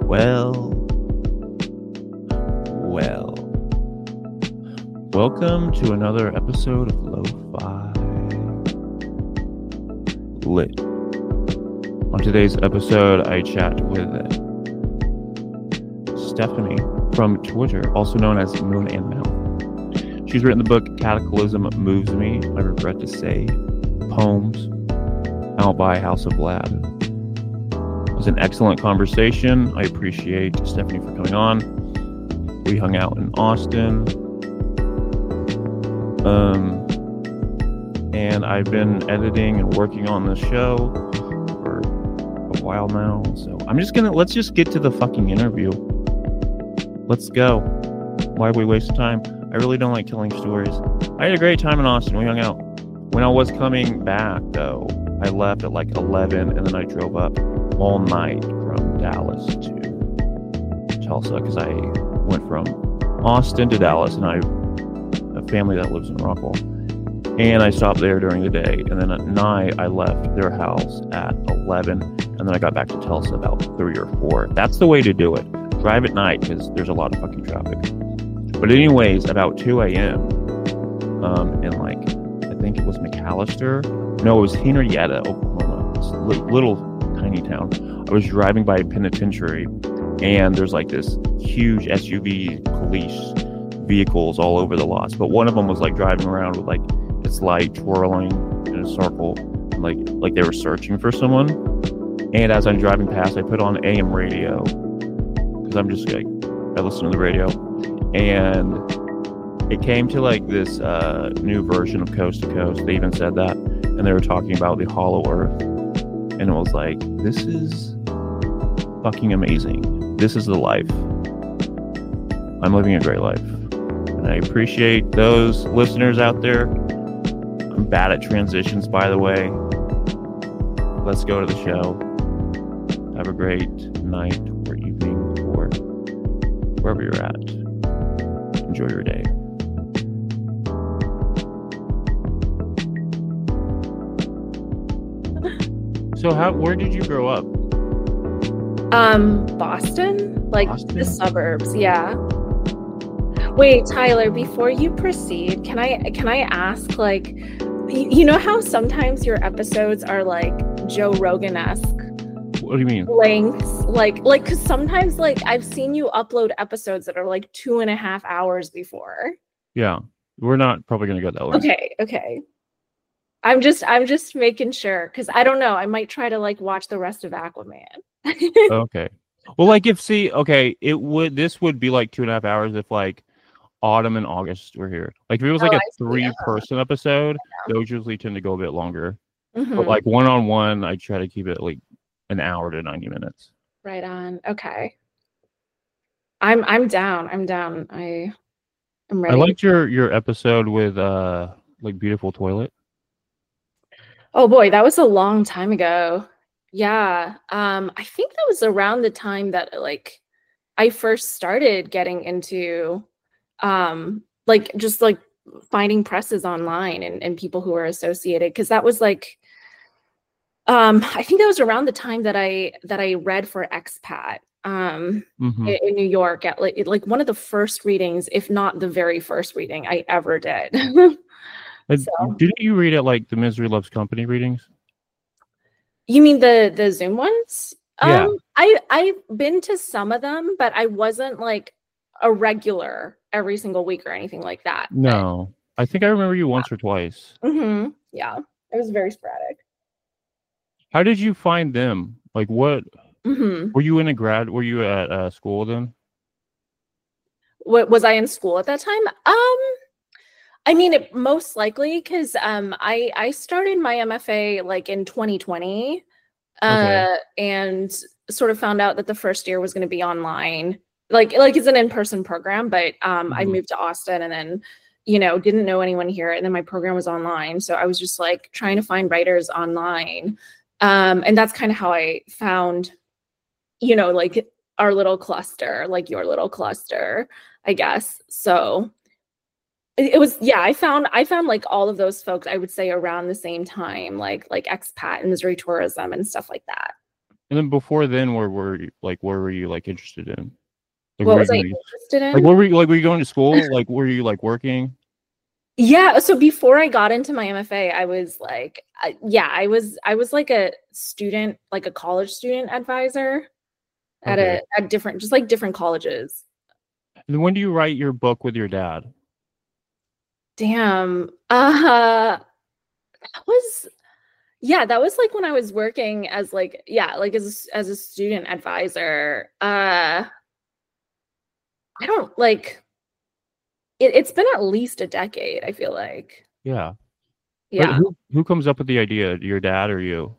Well, well. Welcome to another episode of Lo-Fi Lit. On today's episode, I chat with Stephanie from Twitter, also known as Moon and Mel. She's written the book Cataclysm Moves Me, I Regret to Say, Poems, out by House of Lad. It was an excellent conversation. I appreciate Stephanie for coming on. We hung out in Austin. And I've been editing and working on this show for a while now. So let's just get to the fucking interview. Let's go. Why we waste time? I really don't like telling stories. I had a great time in Austin. We hung out. When I was coming back, though, I left at like 11, and then I drove up all night from Dallas to Tulsa, because I went from Austin to Dallas, and I have a family that lives in Rockwell. And I stopped there during the day, and then at night I left their house at 11, and then I got back to Tulsa about 3 or 4. That's the way to do it. Drive at night, because there's a lot of fucking traffic. But anyways, about 2 a.m., in like, I think it was McAllister. No, it was Henrietta, Oklahoma. It's a little tiny town. I was driving by a penitentiary, and there's like this huge SUV police vehicles all over the lots. But one of them was like driving around with like its light twirling in a circle, and like they were searching for someone. And as I'm driving past, I put on AM radio, because I'm just like, I listen to the radio, and it came to like this new version of Coast to Coast. They even said that, and they were talking about the Hollow Earth, and it was like, this is fucking amazing. This is the life. I'm living a great life, and I appreciate those listeners out there. I'm bad at transitions, by the way. Let's go to the show. Have a great night or evening or wherever you're at. Enjoy your day. So where did you grow up? Boston? Like Boston? The suburbs, yeah. Wait, Tyler, before you proceed, can I ask, like, you know how sometimes your episodes are like Joe Rogan-esque? What do you mean? Lengths, like, because sometimes, like, I've seen you upload episodes that are like 2.5 hours before. Yeah, we're not probably gonna go that way. Okay. I'm just making sure, because I don't know. I might try to like watch the rest of Aquaman. Okay. Well, like this would be like 2.5 hours if like Autumn and August were here. Like if it was like a 3-person episode, those usually tend to go a bit longer. Mm-hmm. But like one-on-one, I try to keep it like an hour to 90 minutes. Right on. Okay. I'm down. I'm ready. I liked your episode with like Beautiful Toilet. Oh boy, that was a long time ago. Yeah. I think that was around the time that like I first started getting into like just like finding presses online and people who are associated, because that was like I think that was around the time that I read for Expat in New York at like one of the first readings, if not the very first reading I ever did. So. Didn't you read at like the Misery Loves Company readings? You mean the Zoom ones? Yeah. I've been to some of them, but I wasn't like a regular every single week or anything like that. No, I think I remember you once or twice. Mm-hmm. Yeah, it was very sporadic. How did you find them? Like, what? Mm-hmm. Were you Were you at school then? What was I in school at that time? I mean, most likely, because I started my MFA like in 2020, and sort of found out that the first year was going to be online. Like it's an in-person program, but I moved to Austin, and then didn't know anyone here, and then my program was online, so I was just like trying to find writers online, and that's kind of how I found, like our little cluster, like your little cluster, I guess. So. It was, yeah, I found like all of those folks, I would say around the same time, like Expat and Missouri Tourism and stuff like that. And then before then, where were you? Like, where were you like interested in? Like, What were you was I going interested like, in? what were you like? Were you going to school? Like, were you like working? Yeah, so before I got into my MFA, I was like, I was like a student, like a college student advisor Okay. at different, just like different colleges. And then when do you write your book with your dad? Damn. That was yeah, that was like when I was working as like yeah, like as a student advisor. I don't like it's been at least a decade, I feel like. Yeah. But Yeah. who comes up with the idea? Your dad or you?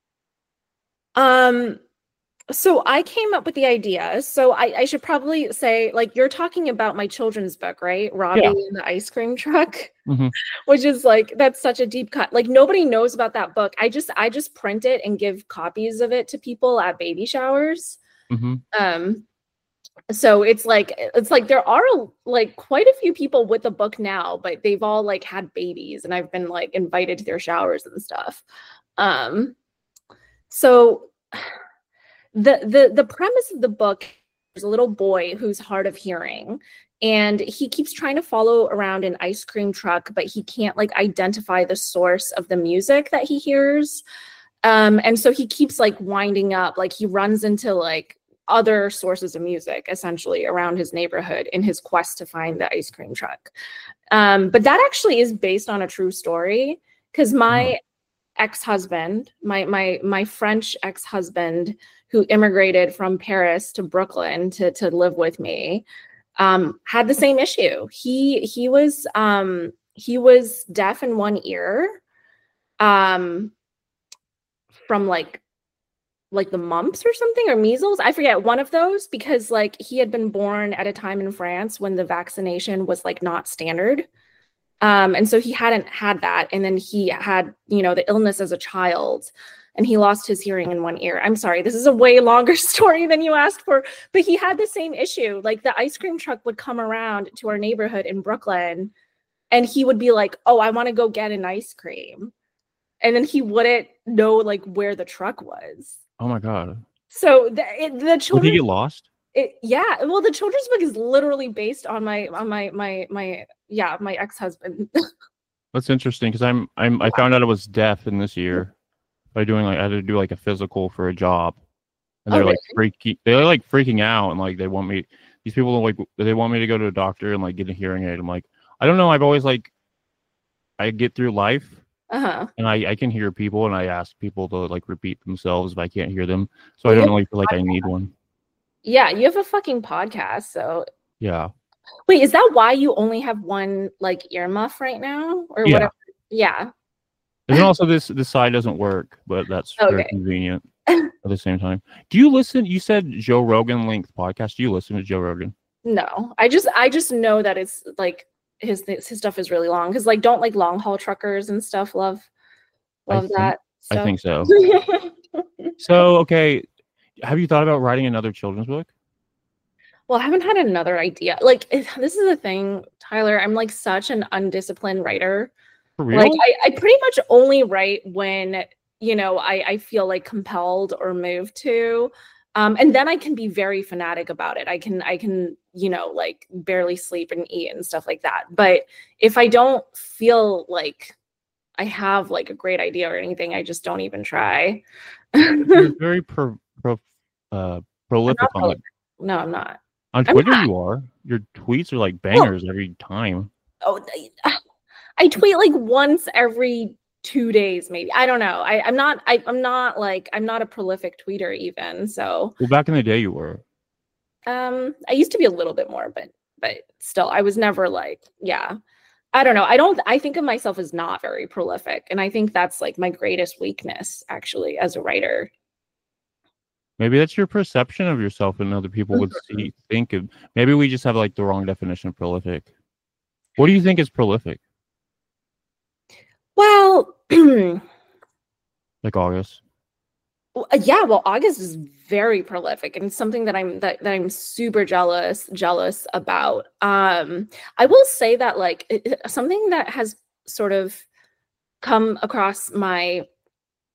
Um So I came up with the idea. So I should probably say, like, you're talking about my children's book, right? Robbie Yeah. and the Ice Cream Truck, Hmm. which is like that's such a deep cut. Like nobody knows about that book. I just print it and give copies of it to people at baby showers. Hmm. Um, so it's like there are like quite a few people with the book now, but they've all like had babies, and I've been like invited to their showers and stuff. Um, so the premise of the book is a little boy who's hard of hearing, and he keeps trying to follow around an ice cream truck, but he can't like identify the source of the music that he hears. And so he keeps like winding up, like he runs into like other sources of music essentially around his neighborhood in his quest to find the ice cream truck. But that actually is based on a true story because Oh. my ex-husband, my French ex-husband who immigrated from Paris to Brooklyn to live with me, had the same issue. He was deaf in one ear, um, from like the mumps or something or measles. I forget one of those because like he had been born at a time in France when the vaccination was like not standard. And so he hadn't had that. And then he had, the illness as a child and he lost his hearing in one ear. I'm sorry, this is a way longer story than you asked for, but he had the same issue. Like the ice cream truck would come around to our neighborhood in Brooklyn and he would be like, oh, I want to go get an ice cream. And then he wouldn't know like where the truck was. Oh my God. So the Would he children's get lost? yeah, well, the children's book is literally based on my ex-husband. That's interesting because I found out I was deaf in this year by doing like I had to do like a physical for a job, and Oh, they're really? like freaking out and like they want me. These people like they want me to go to a doctor and like get a hearing aid. I'm like, I don't know. I've always like I get through life Uh-huh. and I can hear people and I ask people to like repeat themselves if I can't hear them. So I Well, don't really feel like I need one. yeah, you have a fucking podcast. So Yeah. wait, is that why you only have one like earmuff right now or Yeah. whatever? Yeah. And then also this side doesn't work, but that's very Okay. convenient at the same time. Do you listen? You said Joe Rogan length podcast. Do you listen to Joe Rogan? No, I just know that it's like his stuff is really long because like don't like long haul truckers and stuff I love think that I stuff. think so. So okay, have you thought about writing another children's book? Well, I haven't had another idea. Like this is the thing, Tyler. I'm like such an undisciplined writer. For Like real? I pretty much only write when, I feel like compelled or moved to. And then I can be very fanatic about it. I can, like barely sleep and eat and stuff like that. But if I don't feel like I have like a great idea or anything, I just don't even try. You're I'm very prolific not on prolific. No, I'm not. on I'm Twitter. not. You are. Your tweets are like Well, bangers every time. oh, I tweet like once every 2 days, maybe. I don't know. I'm not a prolific tweeter even. So Well, back in the day, you were. I used to be a little bit more, but still I was never like, yeah. I don't know. I think of myself as not very prolific. And I think that's like my greatest weakness actually as a writer. Maybe that's your perception of yourself, and other people would think of. Maybe we just have like the wrong definition of prolific. What do you think is prolific? Well, Like August? yeah, well, August is very prolific and something that I'm super jealous about. I will say that like something that has sort of come across my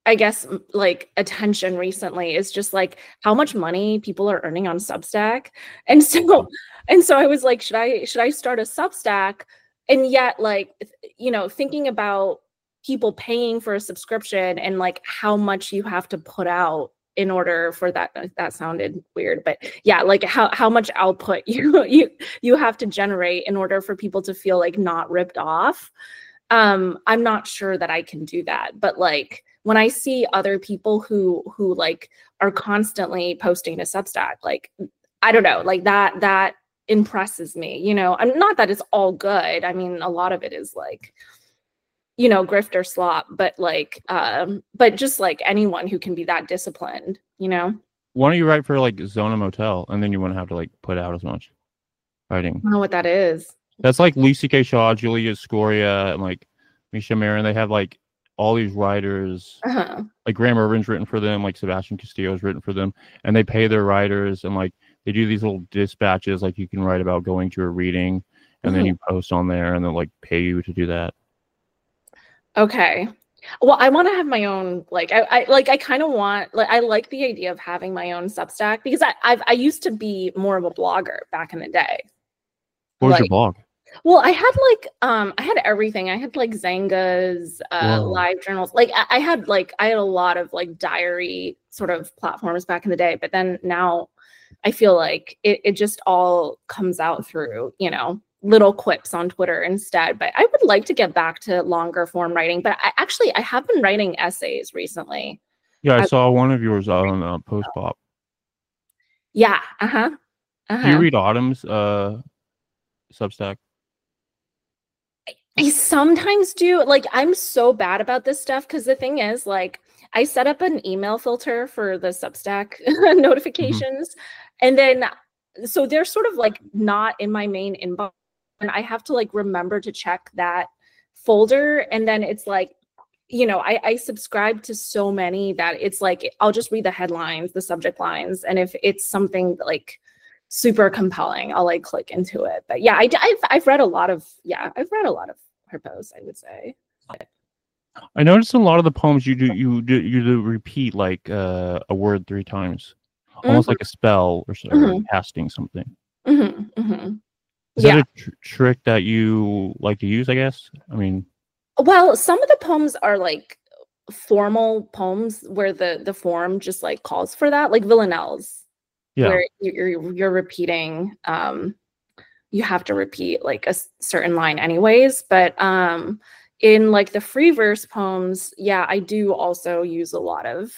I guess like attention recently is just like how much money people are earning on Substack. And so I was like, should I start a Substack? And yet like, you know, thinking about people paying for a subscription and like how much you have to put out in order for that sounded weird, but yeah, like how much output you have to generate in order for people to feel like not ripped off. I'm not sure that I can do that, but like when I see other people who like are constantly posting to Substack, like I don't know, like that impresses me, you know. I'm not that it's all good. I mean, a lot of it is like, you know, grifter slop, but like but just like anyone who can be that disciplined, you know. Why don't you write for like Zona Motel, and then you wouldn't have to like put out as much writing? I don't know what that is. That's like Lucy K. Shaw, Julia Scoria, and like Misha Marin. They have like all these writers, like Graham Irvin's written for them, like Sebastian Castillo's written for them, and they pay their writers, and like they do these little dispatches, like you can write about going to a reading, and then you post on there, and they'll like pay you to do that. Okay. Well, I want to have my own, like, I kind of want, like, I like the idea of having my own Substack because I used to be more of a blogger back in the day. What was your blog? Well, I had like, I had everything. I had like Xanga's, live journals. Like I had a lot of like diary sort of platforms back in the day, but then now I feel like it just all comes out through, you know, little quips on Twitter instead. But I would like to get back to longer form writing, but I have been writing essays recently. Yeah, I saw one of yours on Postpop. Yeah. Do you read Autumn's Substack? I sometimes do. Like, I'm so bad about this stuff because the thing is, like, I set up an email filter for the Substack notifications, and then so they're sort of like not in my main inbox, and I have to like remember to check that folder, and then it's like, you know, I subscribe to so many that it's like I'll just read the headlines, the subject lines, and if it's something like super compelling, I'll like click into it. But yeah, I've read a lot of her posts, I would say. I noticed in a lot of the poems you do repeat like a word 3 times, almost like a spell or casting something. Is that a trick that you like to use, I guess? I mean, well, some of the poems are like formal poems where the form just like calls for that, like villanelles. Yeah. Where you're repeating, you have to repeat like a certain line anyways. But in like the free verse poems, yeah, I do also use a lot of,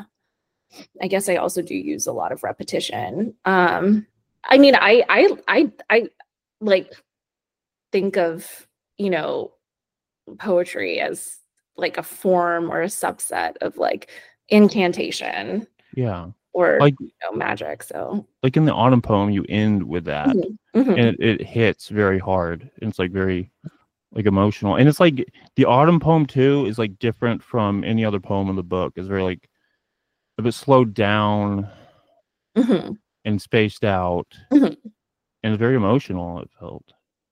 I guess I also do use a lot of repetition. I mean, I like think of, you know, poetry as like a form or a subset of like incantation. Yeah. Or like, you know, magic. So like in the Autumn poem, you end with that, and it hits very hard. And it's like very like emotional, and it's like the Autumn poem too is like different from any other poem in the book. It's very like a bit slowed down and spaced out, and it's very emotional. It felt.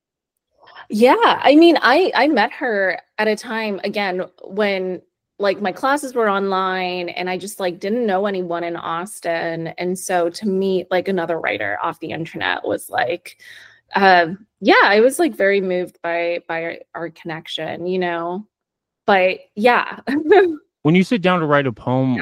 Yeah, I mean, I met her at a time again when like my classes were online and I just like didn't know anyone in Austin. And so to meet like another writer off the internet was like, yeah, I was like very moved by our connection, you know, but yeah. When you sit down to write a poem,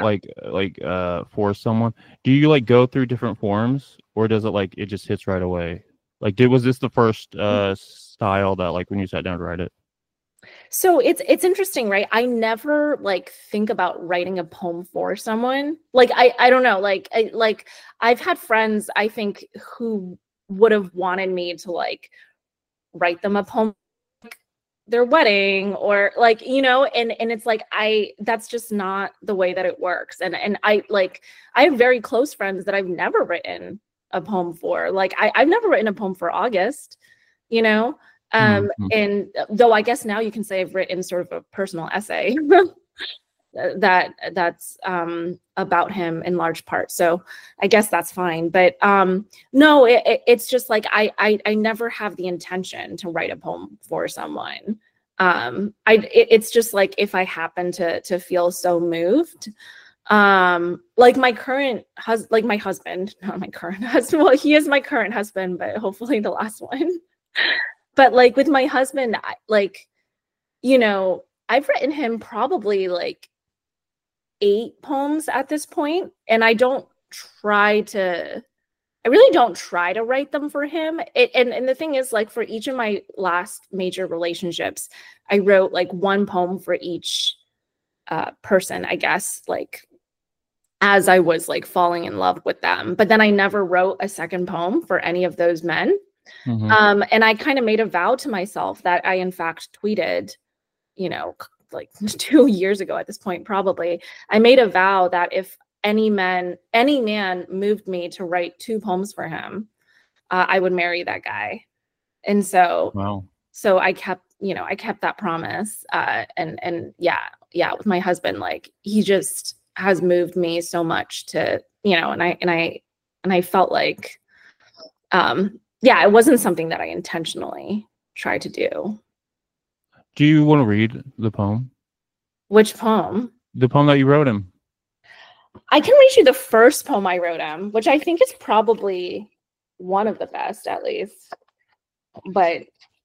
for someone, do you like go through different forms, or does it like, it just hits right away? Like, was this the first style that like when you sat down to write it? So it's interesting, right? I never like think about writing a poem for someone. Like I don't know, like I've had friends I think who would have wanted me to like write them a poem like their wedding or like, you know, and it's like that's just not the way that it works. And I have very close friends that I've never written a poem for. Like I've never written a poem for August, you know. And though I guess now you can say I've written sort of a personal essay that's about him in large part. So I guess that's fine. But no, it's just like I never have the intention to write a poem for someone. It's just like if I happen to feel so moved, like my current husband, like my husband, not my current husband. Well, he is my current husband, but hopefully the last one. But like with my husband, like, you know, I've written him probably like 8 poems at this point, and I really don't try to write them for him. And the thing is, like, for each of my last major relationships, I wrote like 1 poem for each person, I guess, like as I was like falling in love with them. But then I never wrote a second poem for any of those men. Mm-hmm. And I kind of made a vow to myself that I, in fact, tweeted, you know, like 2 years ago at this point, probably. I made a vow that if any man moved me to write 2 poems for him, I would marry that guy. And so, Wow. so I kept that promise. And yeah, with my husband, like, he just has moved me so much to, you know, and I felt like, yeah, it wasn't something that I intentionally tried to do. Do you want to read the poem? Which poem? The poem that you wrote him. I can read you the first poem I wrote him, which I think is probably one of the best, at least. But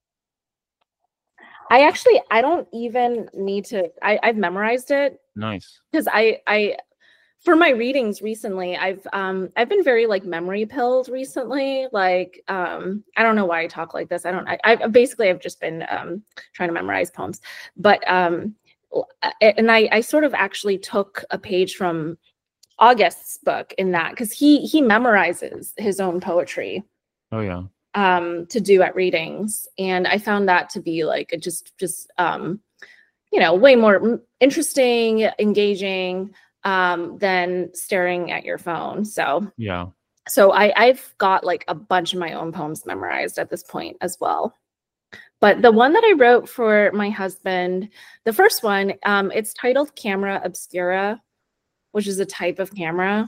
I don't even need to. I've memorized it. Nice. Because I for my readings recently, I've been very like memory pilled recently. Like, I don't know why I talk like this. I've just been trying to memorize poems. But and I sort of actually took a page from August's book in that, because he memorizes his own poetry. Oh yeah. To do at readings, and I found that to be like just you know, way more interesting, engaging than staring at your phone. So yeah. So I've got like a bunch of my own poems memorized at this point as well. But the one that I wrote for my husband, the first one, it's titled Camera Obscura, which is a type of camera.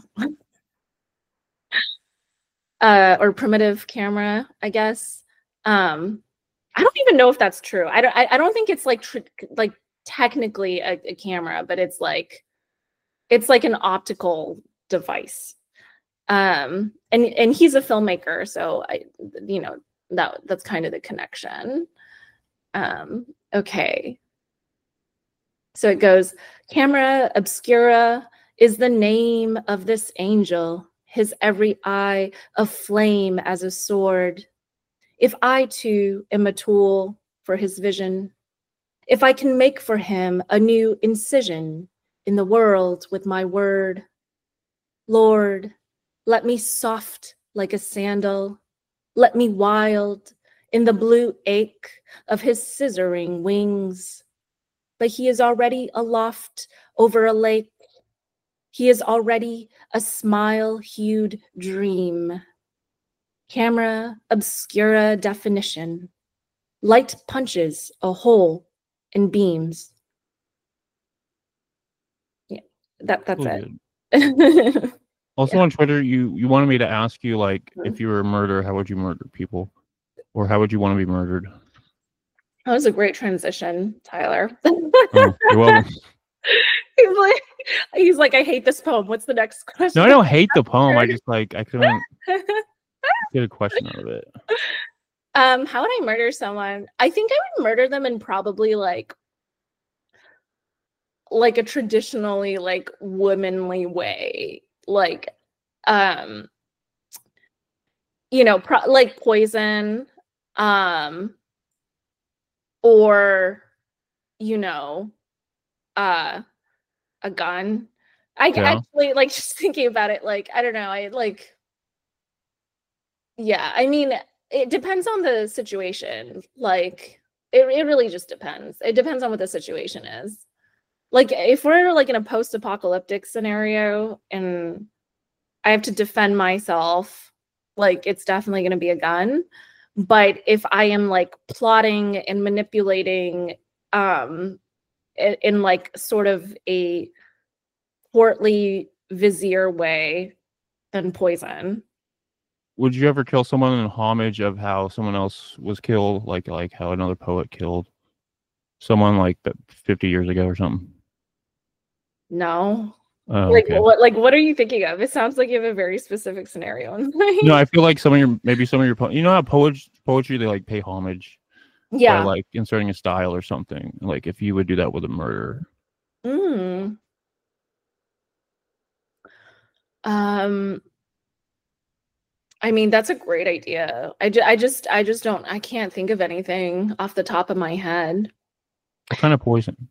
Or primitive camera, I guess. I don't even know if that's true. I don't think it's like technically a camera, but it's like an optical device. And he's a filmmaker, so you know, that's kind of the connection. Okay. So it goes, Camera Obscura is the name of this angel, his every eye aflame as a sword. If I too am a tool for his vision, if I can make for him a new incision in the world with my word, Lord, let me soft like a sandal, let me wild in the blue ache of his scissoring wings. But he is already aloft over a lake. He is already a smile-hued dream. Camera Obscura definition. Light punches a hole in beams. Yeah, that's it. Also, on Twitter, you wanted me to ask you, like, if you were a murderer, how would you murder people? Or how would you want to be murdered? That was a great transition, Tyler. Oh, you're welcome. He's like, I hate this poem. What's the next question? No, I don't hate the poem. I just I couldn't get a question out of it. How would I murder someone? I think I would murder them in probably like a traditionally like womanly way, like you know, like poison, or you know, a gun. Actually, like, just thinking about it, like, I don't know, yeah, I mean, it depends on the situation. Like, it really just depends. It depends on what the situation is. Like, if we're like in a post-apocalyptic scenario and I have to defend myself, like, it's definitely going to be a gun. But if I am like plotting and manipulating in like sort of a courtly vizier way, then poison. Would you ever kill someone in homage of how someone else was killed, like how another poet killed? Someone like 50 years ago or something. No. Oh, okay. What are you thinking of? It sounds like you have a very specific scenario in mind. No, I feel like some of your you know how poetry they like pay homage by Yeah. like inserting a style or something. Like if you would do that with a murderer. Mm. I mean, that's a great idea. I just don't, I can't think of anything off the top of my head. What kind of poison?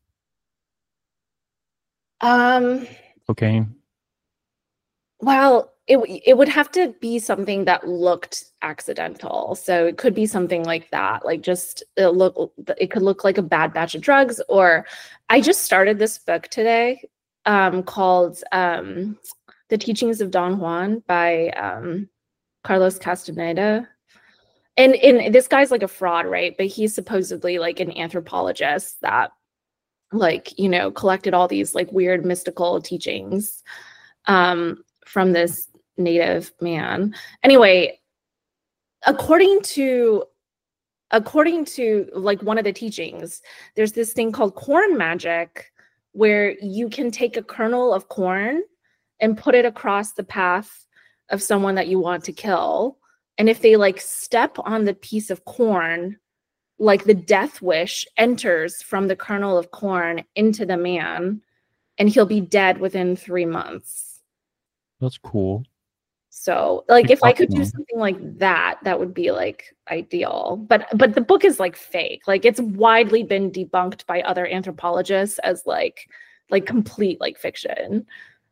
Um, Cocaine? well, it would have to be something that looked accidental. So it could be something like that. Like just it could look like a bad batch of drugs. Or I just started this book today, called The Teachings of Don Juan by Carlos Castaneda. And this guy's like a fraud, right? But he's supposedly like an anthropologist that like, you know, collected all these like weird mystical teachings from this native man. Anyway, according to like one of the teachings, there's this thing called corn magic where you can take a kernel of corn and put it across the path of someone that you want to kill. And if they like step on the piece of corn, like the death wish enters from the kernel of corn into the man and he'll be dead within 3 months. That's cool. So like if I could do something like that, that would be like ideal. But the book is like fake. Like it's widely been debunked by other anthropologists as like complete like fiction.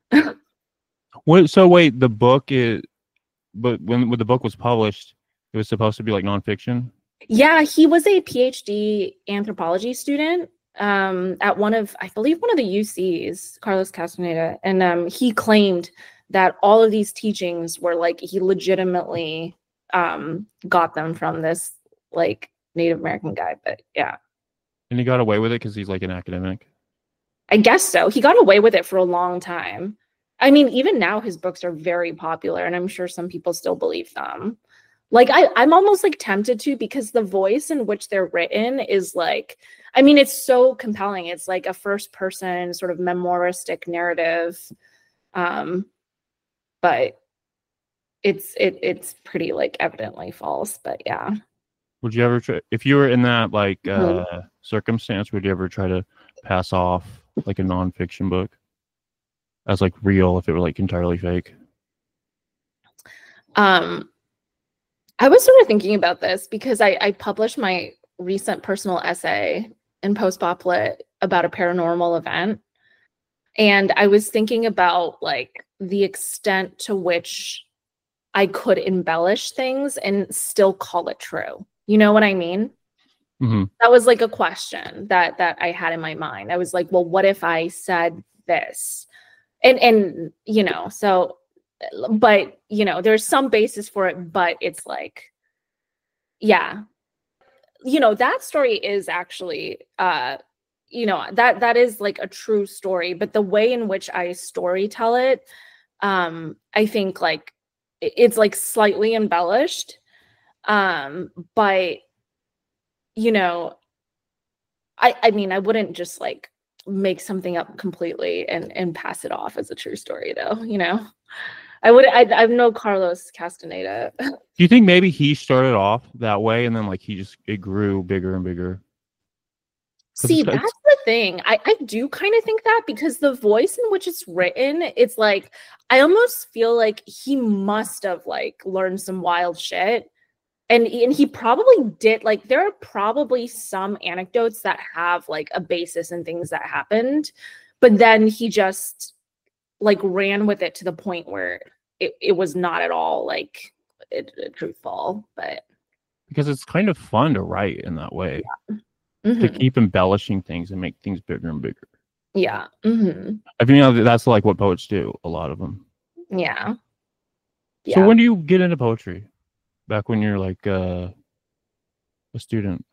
So wait, the book is, but when the book was published, it was supposed to be like nonfiction? Yeah, he was a PhD anthropology student at I believe one of the UCs, Carlos Castaneda, and he claimed that all of these teachings were like he legitimately got them from this like Native American guy. But yeah. And he got away with it because he's like an academic? I guess so. He got away with it for a long time. I mean, even now his books are very popular and I'm sure some people still believe them. Like I'm almost like tempted to, because the voice in which they're written is like, I mean, it's so compelling. It's like a first person sort of memoiristic narrative. But it's pretty like evidently false, but yeah. Would you ever try, if you were in that like circumstance, would you ever try to pass off like a nonfiction book as like real if it were like entirely fake? I was sort of thinking about this because I published my recent personal essay in Post-Bop Lit about a paranormal event. And I was thinking about like the extent to which I could embellish things and still call it true. You know what I mean? Mm-hmm. That was like a question that I had in my mind. I was like, well, what if I said this? And you know, so, but you know, there's some basis for it, but it's like, yeah, you know, that story is actually, you know, that is like a true story, but the way in which I story tell it, I think like it's like slightly embellished, but you know, I mean, I wouldn't just like make something up completely and pass it off as a true story, though. You know, I know Carlos Castaneda. Do you think maybe he started off that way and then like it grew bigger and bigger? See, that's the thing. I do kind of think that, because the voice in which it's written, it's like, I almost feel like he must have like learned some wild shit. And he probably did. Like, there are probably some anecdotes that have like a basis in things that happened, but then he just like ran with it to the point where it was not at all like truthful. But because it's kind of fun to write in that way. Yeah. To Mm-hmm. keep embellishing things and make things bigger and bigger. Yeah. Mm-hmm. I mean, that's like what poets do, a lot of them. Yeah. So when do you get into poetry? Back when you're like a student?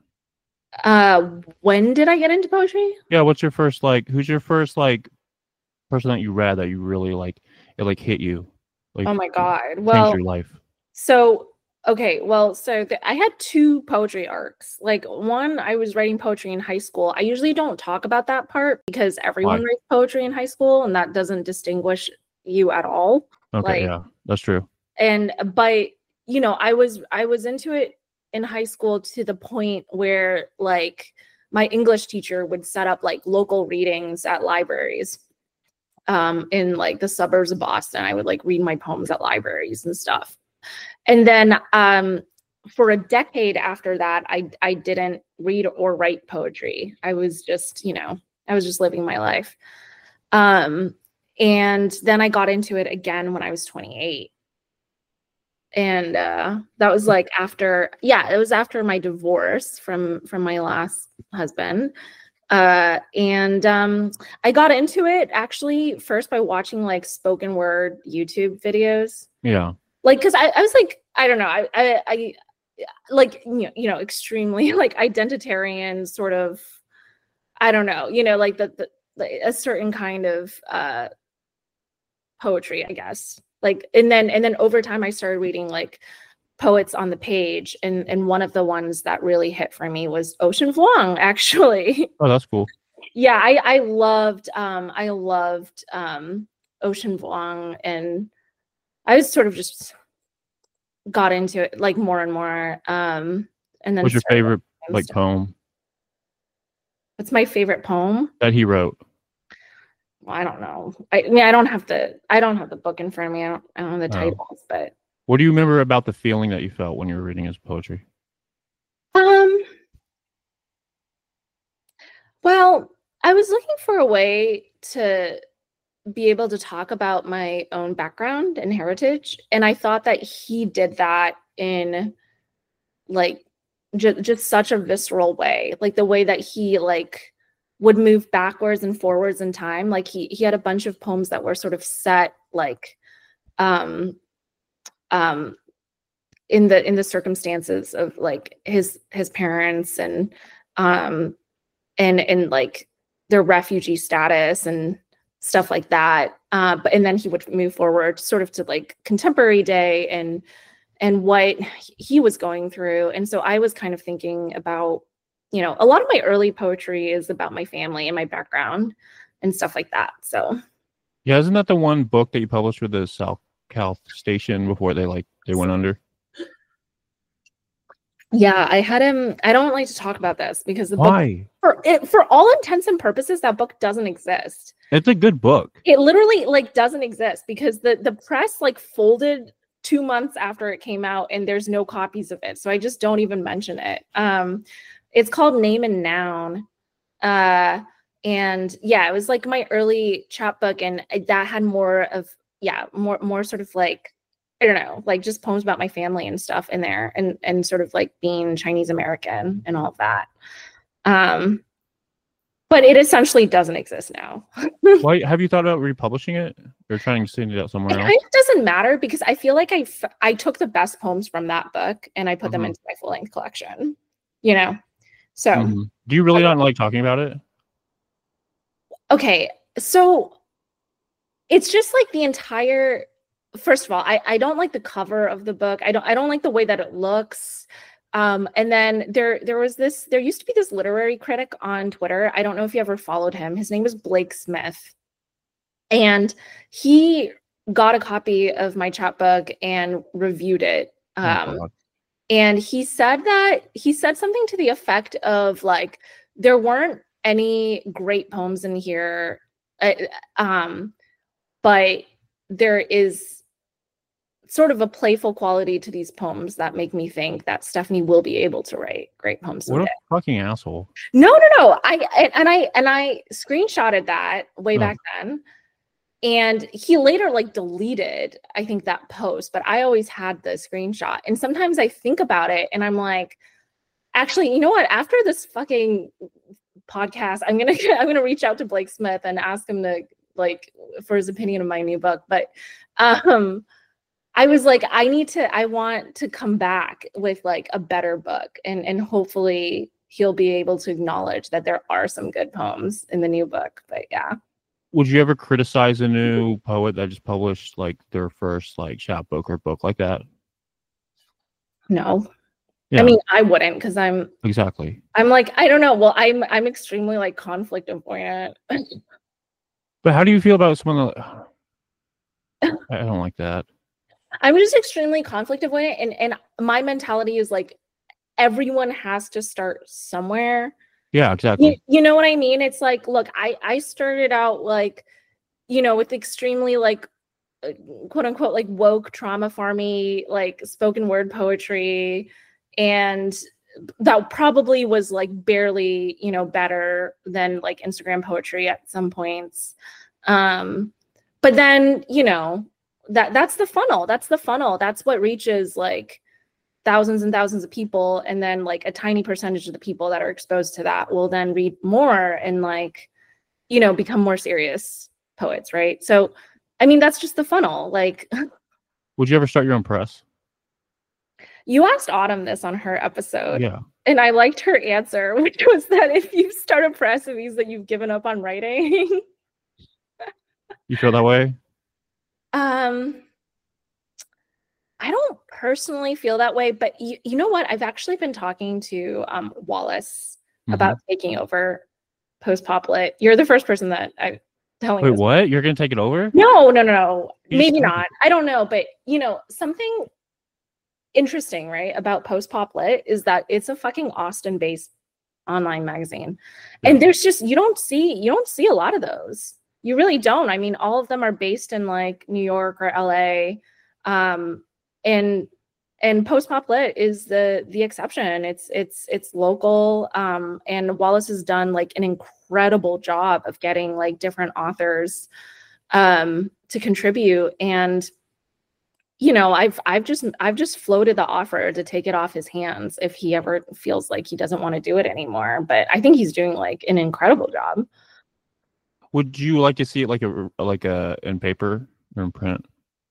When did I get into poetry? Yeah, what's your first like, who's your first like person that you read that you really like, it like hit you? Like, oh my God. changed Well, your life. so Okay, well, so I had two poetry arcs. Like one, I was writing poetry in high school. I usually don't talk about that part because everyone Why? writes poetry in high school, and that doesn't distinguish you at all. Okay, Like, yeah, that's true. but you know, I was into it in high school to the point where like my English teacher would set up like local readings at libraries in like the suburbs of Boston. I would like read my poems at libraries and stuff. And then for a decade after that, I didn't read or write poetry. I was just, you know, I was just living my life. And then I got into it again when I was 28. And that was like after, yeah, it was after my divorce from my last husband. And I got into it actually first by watching like spoken word YouTube videos. Yeah. Like, because I was like, I don't know, I like, you know, extremely like identitarian sort of, I don't know, you know, like the a certain kind of poetry, I guess. Like, and then over time I started reading like poets on the page, and one of the ones that really hit for me was Ocean Vuong, actually. Oh, that's cool. Yeah, I loved Ocean Vuong, and I was sort of just got into it like more and more. And then What's your favorite like stuff. poem What's my favorite poem? that he wrote? Well, I don't know. I mean, I don't have the book in front of me. I don't have the titles, but What do you remember about the feeling that you felt when you were reading his poetry? Well, I was looking for a way to be able to talk about my own background and heritage, and I thought that he did that in like just such a visceral way, like the way that he like would move backwards and forwards in time. Like he had a bunch of poems that were sort of set like um in the circumstances of like his parents and like their refugee status and stuff like that. But and then he would move forward sort of to like contemporary day and what he was going through. And so I was kind of thinking about, you know, a lot of my early poetry is about my family and my background and stuff like that. So Yeah, isn't that the one book that you published with the South Cal station before they went under? yeah, I had him. I don't like to talk about this because the Why? book, for all intents and purposes, that book doesn't exist. It's a good book. It literally like doesn't exist because the press like folded 2 months after it came out, and there's no copies of it. So I just don't even mention it. It's called Name and Noun. And yeah, it was like my early chapbook, and that had more of, yeah, more sort of like, I don't know, like just poems about my family and stuff in there, and sort of like being Chinese American and all of that. But it essentially doesn't exist now. Why have you thought about republishing it or trying to send it out somewhere It else? kind of doesn't matter because I feel like I took the best poems from that book and I put them into my full length collection, you know? So, Do you really not like talking about it? okay. So it's just like the entire, first of all, I don't like the cover of the book. I don't like the way that it looks. And then there used to be this literary critic on Twitter. I don't know if you ever followed him. His name was Blake Smith. And he got a copy of my chapbook and reviewed it. And he said something to the effect of like, there weren't any great poems in here, but there is sort of a playful quality to these poems that make me think that Stephanie will be able to write great poems someday. What a fucking asshole. No. I screenshotted that way back then. And he later like deleted, I think, that post, but I always had the screenshot. And sometimes I think about it and I'm like, actually, you know what? After this fucking podcast, I'm gonna reach out to Blake Smith and ask him to like for his opinion of my new book. But I was like, I want to come back with like a better book, and hopefully he'll be able to acknowledge that there are some good poems in the new book. But yeah. Would you ever criticize a new poet that just published like their first like chapbook or book like that? No. Yeah. I mean, I wouldn't, because I'm exactly. like, I don't know. Well, I'm extremely like conflict avoidant. But how do you feel about someone that I don't like that. I'm just extremely conflict avoidant, and my mentality is like everyone has to start somewhere. Yeah, exactly. You know what I mean? It's like, look, I started out like, with extremely like quote unquote like woke trauma farmy like spoken word poetry, and that probably was like barely better than like Instagram poetry at some points, but then that's the funnel, that's what reaches like thousands and thousands of people, and then like a tiny percentage of the people that are exposed to that will then read more and like become more serious poets, right? So I mean, that's just the funnel. Like, would you ever start your own press? You asked Autumn this on her episode. Yeah. And I liked her answer, which was that if you start a press, it means that you've given up on writing. You feel that way? I don't personally feel that way, but you know what? I've actually been talking to Wallace about taking over Post Pop Lit. You're the first person that I'm telling. Wait, what? You're gonna take it over? No. Maybe not. I don't know, but something interesting, right, about Post Pop Lit is that it's a fucking Austin-based online magazine. Yeah. And there's just you don't see a lot of those. You really don't. I mean, all of them are based in like New York or LA. And Post Pop Lit is the exception. It's local. And Wallace has done like an incredible job of getting like different authors to contribute. And I've just floated the offer to take it off his hands if he ever feels like he doesn't want to do it anymore. But I think he's doing like an incredible job. Would you like to see it like a in paper or in print?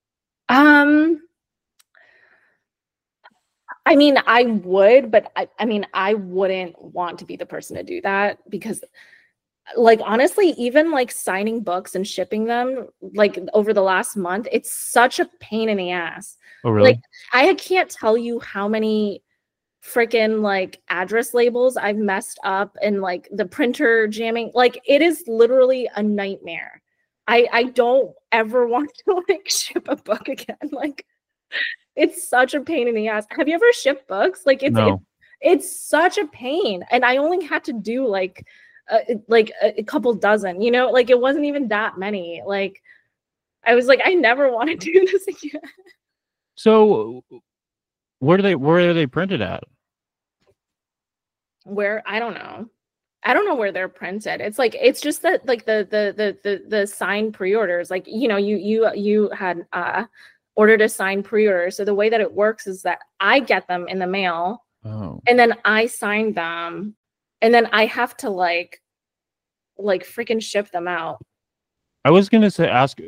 I mean, I would, but I mean, I wouldn't want to be the person to do that because, like, honestly, even like signing books and shipping them like over the last month, it's such a pain in the ass. Oh, really? Like, I can't tell you how many freaking like address labels I've messed up and like the printer jamming. Like, it is literally a nightmare. I don't ever want to like ship a book again. Like, it's such a pain in the ass. Have you ever shipped books? Like, it's such a pain. And I only had to do like a couple dozen, like it wasn't even that many. Like, I was like, I never want to do this again. So where are they printed at? Where? I don't know where they're printed. It's just that like the signed pre-orders, like you had ordered a signed pre-order. So the way that it works is that I get them in the mail, and then I sign them, and then I have to like freaking ship them out. I was gonna ask.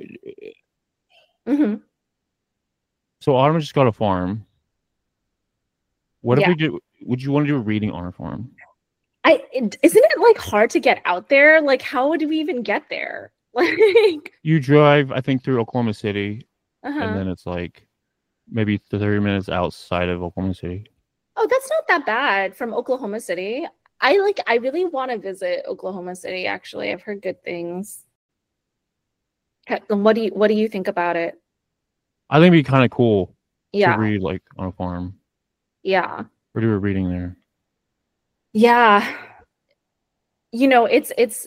So Autumn just got a farm. What if we do? Would you want to do a reading on our farm? Isn't it like hard to get out there? Like, how would we even get there? Like, you drive, I think, through Oklahoma City, and then it's like maybe 30 minutes outside of Oklahoma City. Oh, that's not that bad from Oklahoma City. I really want to visit Oklahoma City. Actually, I've heard good things. What do you think about it? I think it'd be kind of cool. Yeah. To read like on a farm. Yeah. Or do a reading there. Yeah. It's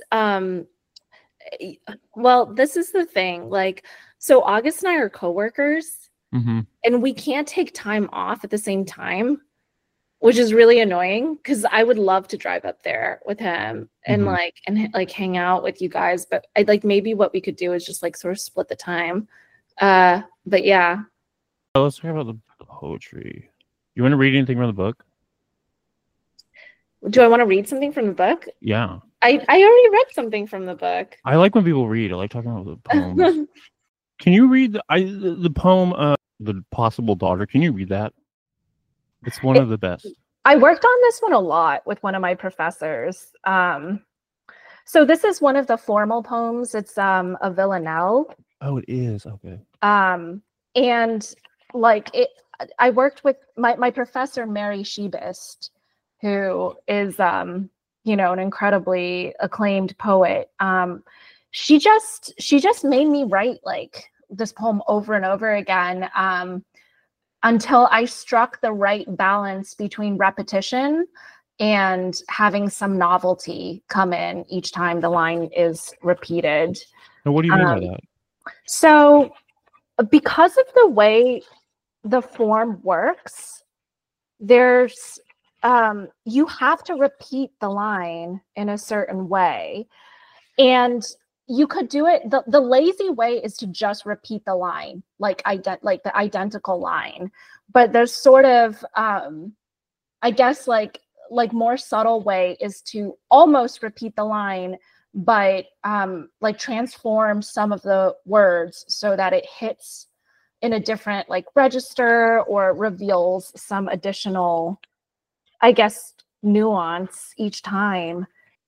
well, this is the thing. Like, so August and I are coworkers, and we can't take time off at the same time, which is really annoying because I would love to drive up there with him and like hang out with you guys. But I'd like maybe what we could do is just like sort of split the time. But yeah. Let's talk about the poetry. You want to read anything from the book? Do I want to read something from the book? Yeah. I already read something from the book. I like when people read. I like talking about the poems. Can you read the poem, The Possible Daughter? Can you read that? It's one of the best. I worked on this one a lot with one of my professors. So this is one of the formal poems. It's a villanelle. Oh, it is. Okay. And like I worked with my professor, Mary Shebist, who is, you know, an incredibly acclaimed poet. She just made me write like this poem over and over again, until I struck the right balance between repetition and having some novelty come in each time the line is repeated. Now, what do you mean by that? So because of the way the form works, there's you have to repeat the line in a certain way. And you could do it, the lazy way is to just repeat the line, like the identical line. But there's sort of I guess like more subtle way is to almost repeat the line, but like transform some of the words so that it hits in a different like register or reveals some additional, I guess, nuance each time.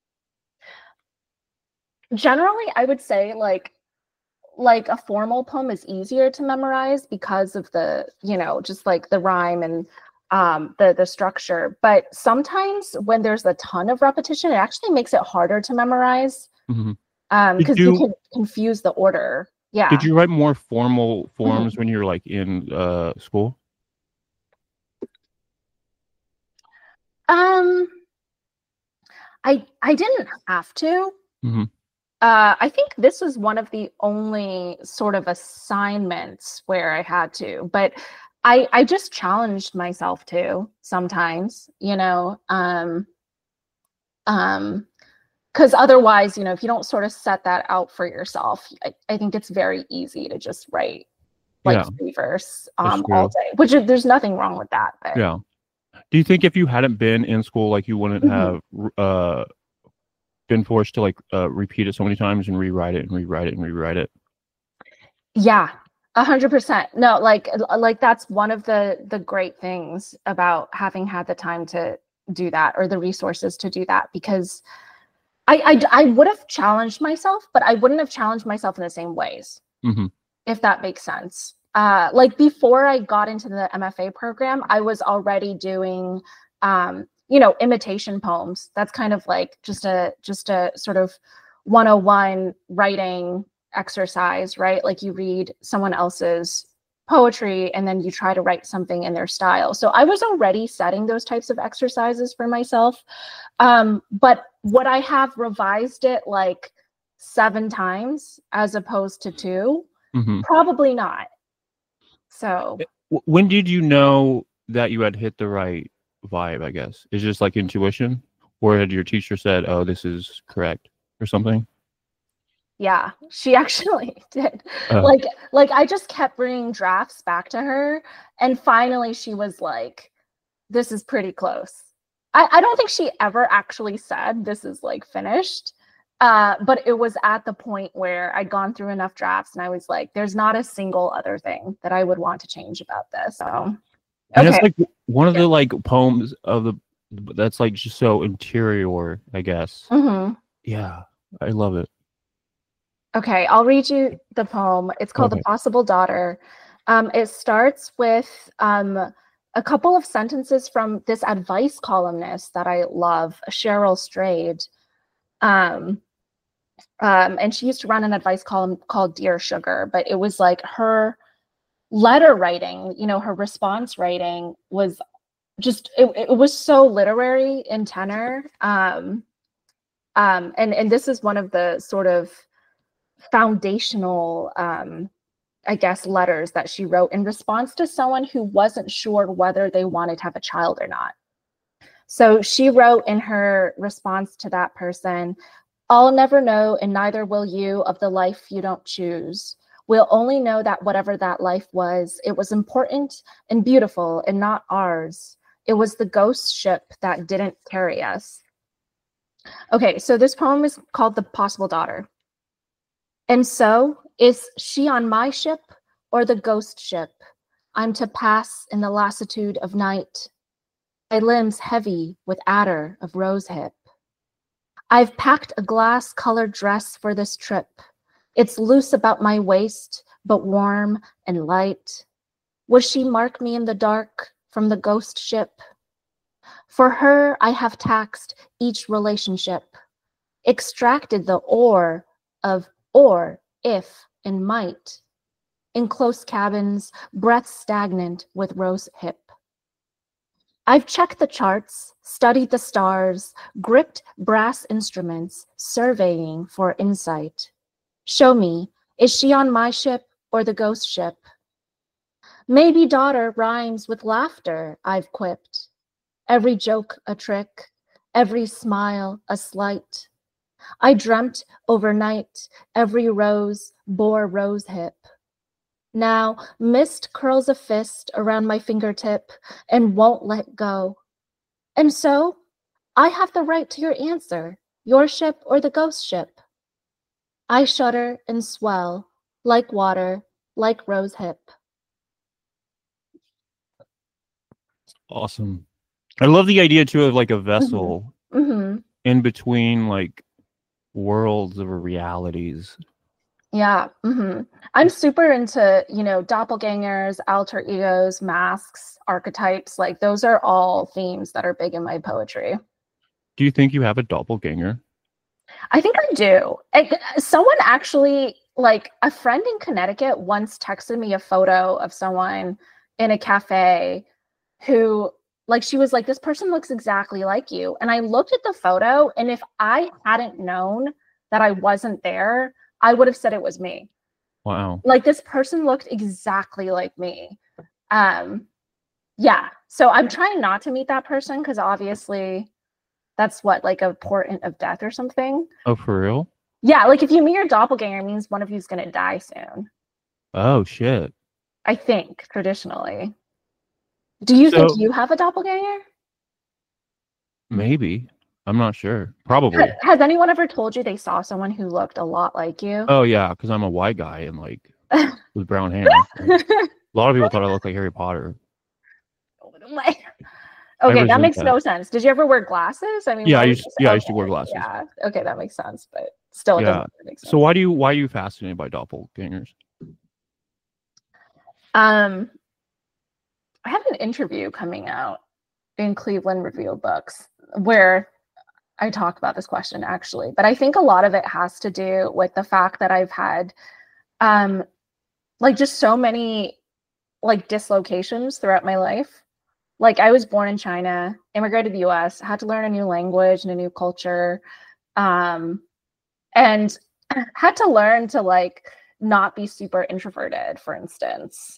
Generally, I would say like a formal poem is easier to memorize because of the, you know, just like the rhyme and the structure. But sometimes when there's a ton of repetition, it actually makes it harder to memorize, because you can confuse the order. Yeah. Did you write more formal forms when you were like in school? I didn't have to. I think this was one of the only sort of assignments where I had to, but I just challenged myself to sometimes, you know, because otherwise, you know, if you don't sort of set that out for yourself, I think it's very easy to just write like free verse all day, which there's nothing wrong with that. But. Yeah. Do you think if you hadn't been in school, like you wouldn't have been forced to like repeat it so many times and rewrite it and rewrite it and rewrite it? Yeah, 100%. No, like that's one of the great things about having had the time to do that, or the resources to do that, because I would have challenged myself, but I wouldn't have challenged myself in the same ways, if that makes sense. Like before I got into the MFA program, I was already doing you know, imitation poems. That's kind of like just a sort of 101 writing exercise, right? Like you read someone else's poetry and then you try to write something in their style. So I was already setting those types of exercises for myself. But would I have revised it like 7 times as opposed to 2? Probably not. So when did you know that you had hit the right vibe, I guess? Is it just like intuition, or had your teacher said, oh, this is correct or something? Yeah, she actually did. Like I just kept bringing drafts back to her, and finally she was like, this is pretty close. I don't think she ever actually said this is like finished, but it was at the point where I'd gone through enough drafts and I was like, there's not a single other thing that I would want to change about this. So and it's like one of the like poems of the that's like just so interior, I guess. Yeah, I love it. Okay, I'll read you the poem. It's called The Possible Daughter. It starts with a couple of sentences from this advice columnist that I love, Cheryl Strayed. And she used to run an advice column called Dear Sugar, but it was like her letter writing, you know, her response writing was just, it was so literary in tenor. And this is one of the sort of foundational, I guess, letters that she wrote in response to someone who wasn't sure whether they wanted to have a child or not. So she wrote in her response to that person, I'll never know, and neither will you, of the life you don't choose. We'll only know that whatever that life was, it was important and beautiful and not ours. It was the ghost ship that didn't carry us. Okay, so this poem is called The Possible Daughter. And so, is she on my ship or the ghost ship? I'm to pass in the lassitude of night, my limbs heavy with adder of rosehip. I've packed a glass-colored dress for this trip. It's loose about my waist, but warm and light. Would she mark me in the dark from the ghost ship? For her, I have taxed each relationship, extracted the or of or, if, and might. In close cabins, breath stagnant with rose hip. I've checked the charts, studied the stars, gripped brass instruments, surveying for insight. Show me, is she on my ship or the ghost ship? Maybe daughter rhymes with laughter, I've quipped. Every joke a trick, every smile a slight. I dreamt overnight, every rose bore rose hip. Now mist curls a fist around my fingertip and won't let go. And so I have the right to your answer, your ship or the ghost ship. I shudder and swell, like water, like rose hip. Awesome. I love the idea too of like a vessel in between like worlds of realities. Yeah. I'm super into, doppelgangers, alter egos, masks, archetypes. Like those are all themes that are big in my poetry. Do you think you have a doppelganger? I think I do. Someone actually, like a friend in Connecticut once texted me a photo of someone in a cafe who, like, she was like, this person looks exactly like you. And I looked at the photo, and if I hadn't known that I wasn't there, I would have said it was me. Wow. Like this person looked exactly like me. Yeah. So I'm trying not to meet that person because obviously that's what, like a portent of death or something. Oh, for real? Yeah. Like if you meet your doppelganger, it means one of you's going to die soon. Oh, shit. I think traditionally. Do you think you have a doppelganger? Maybe. I'm not sure. Probably. Has anyone ever told you they saw someone who looked a lot like you? Oh, yeah, because I'm a white guy and like with brown hair. A lot of people thought I looked like Harry Potter. Okay, that makes no sense. Did you ever wear glasses? I mean, yeah, I used to wear glasses. Yeah, okay, that makes sense, but still, it doesn't make sense. So why are you fascinated by doppelgangers? I have an interview coming out in Cleveland Review Books where I talk about this question actually, but I think a lot of it has to do with the fact that I've had like just so many like dislocations throughout my life. Like I was born in China, immigrated to the US, had to learn a new language and a new culture, and had to learn to like not be super introverted, for instance.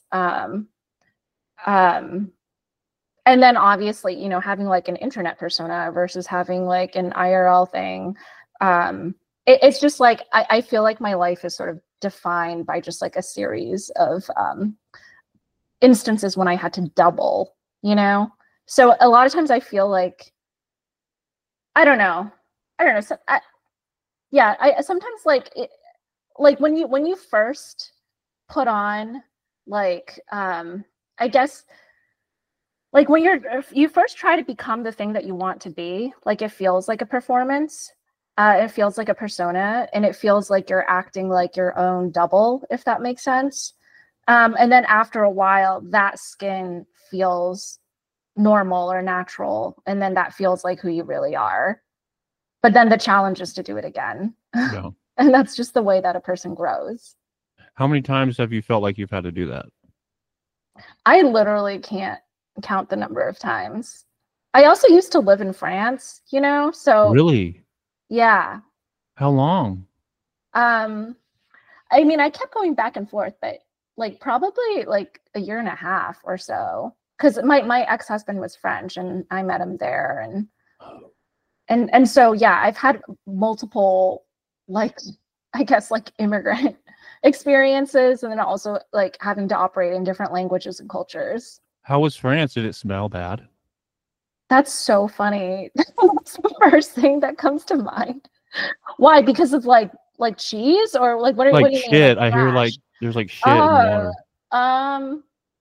And then obviously, having like an internet persona versus having like an IRL thing. It's just like, I feel like my life is sort of defined by just like a series of instances when I had to double, So a lot of times I feel like, I don't know. So, I sometimes like it, like when you first put on like, I guess, like when you first try to become the thing that you want to be, like it feels like a performance, it feels like a persona, and it feels like you're acting like your own double, if that makes sense. And then after a while, that skin feels normal or natural, and then that feels like who you really are. But then the challenge is to do it again. Yeah. And that's just the way that a person grows. How many times have you felt like you've had to do that? I literally can't count the number of times. I also used to live in France, so really, yeah. How long? I mean, I kept going back and forth, but like probably like a year and a half or so, because my ex-husband was French and I met him there, and so yeah, I've had multiple like, I guess, like immigrant experiences, and then also like having to operate in different languages and cultures. How was France? Did it smell bad? That's so funny. That's the first thing that comes to mind. Why? Because of like cheese, or like what? Like what do you shit. mean? Like I hear like there's like shit in the water.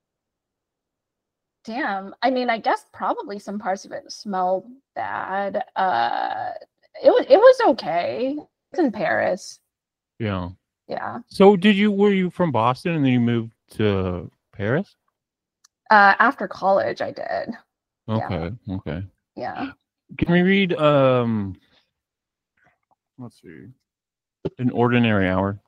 Damn. I mean, I guess probably some parts of it smell bad. It was okay. It's in Paris. Yeah. Yeah. So were you from Boston and then you moved to Paris? After college, I did. Okay, okay. Yeah. Can we read let's see. An Ordinary Hour?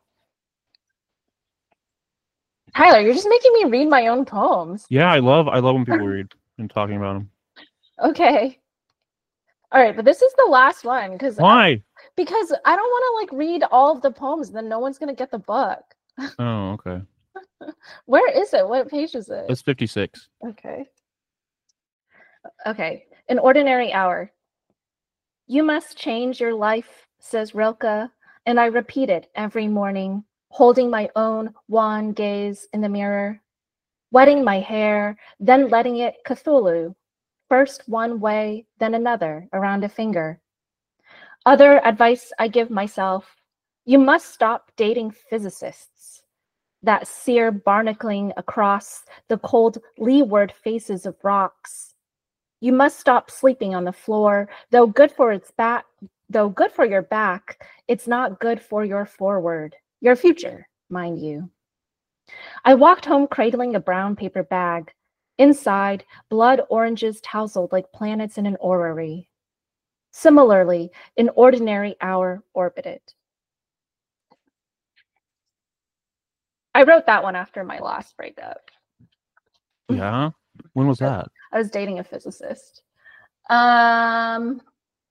Tyler, you're just making me read my own poems. Yeah, I love when people read and talking about them. Okay. All right, but this is the last one Why? because I don't want to like read all of the poems, then no one's gonna get the book. Oh, okay. Where is it? What page is it? That's 56. Okay. Okay. An Ordinary Hour. You must change your life, says Rilke, and I repeat it every morning, holding my own wan gaze in the mirror, wetting my hair, then letting it Cthulhu, first one way, then another around a finger. Other advice I give myself: you must stop dating physicists that sear barnacling across the cold leeward faces of rocks. You must stop sleeping on the floor, though good for your back, it's not good for your forward, your future, mind you. I walked home cradling a brown paper bag. Inside, blood oranges tousled like planets in an orrery. Similarly, an ordinary hour orbited. I wrote that one after my last breakup. Yeah? When was that? I was dating a physicist. Damn,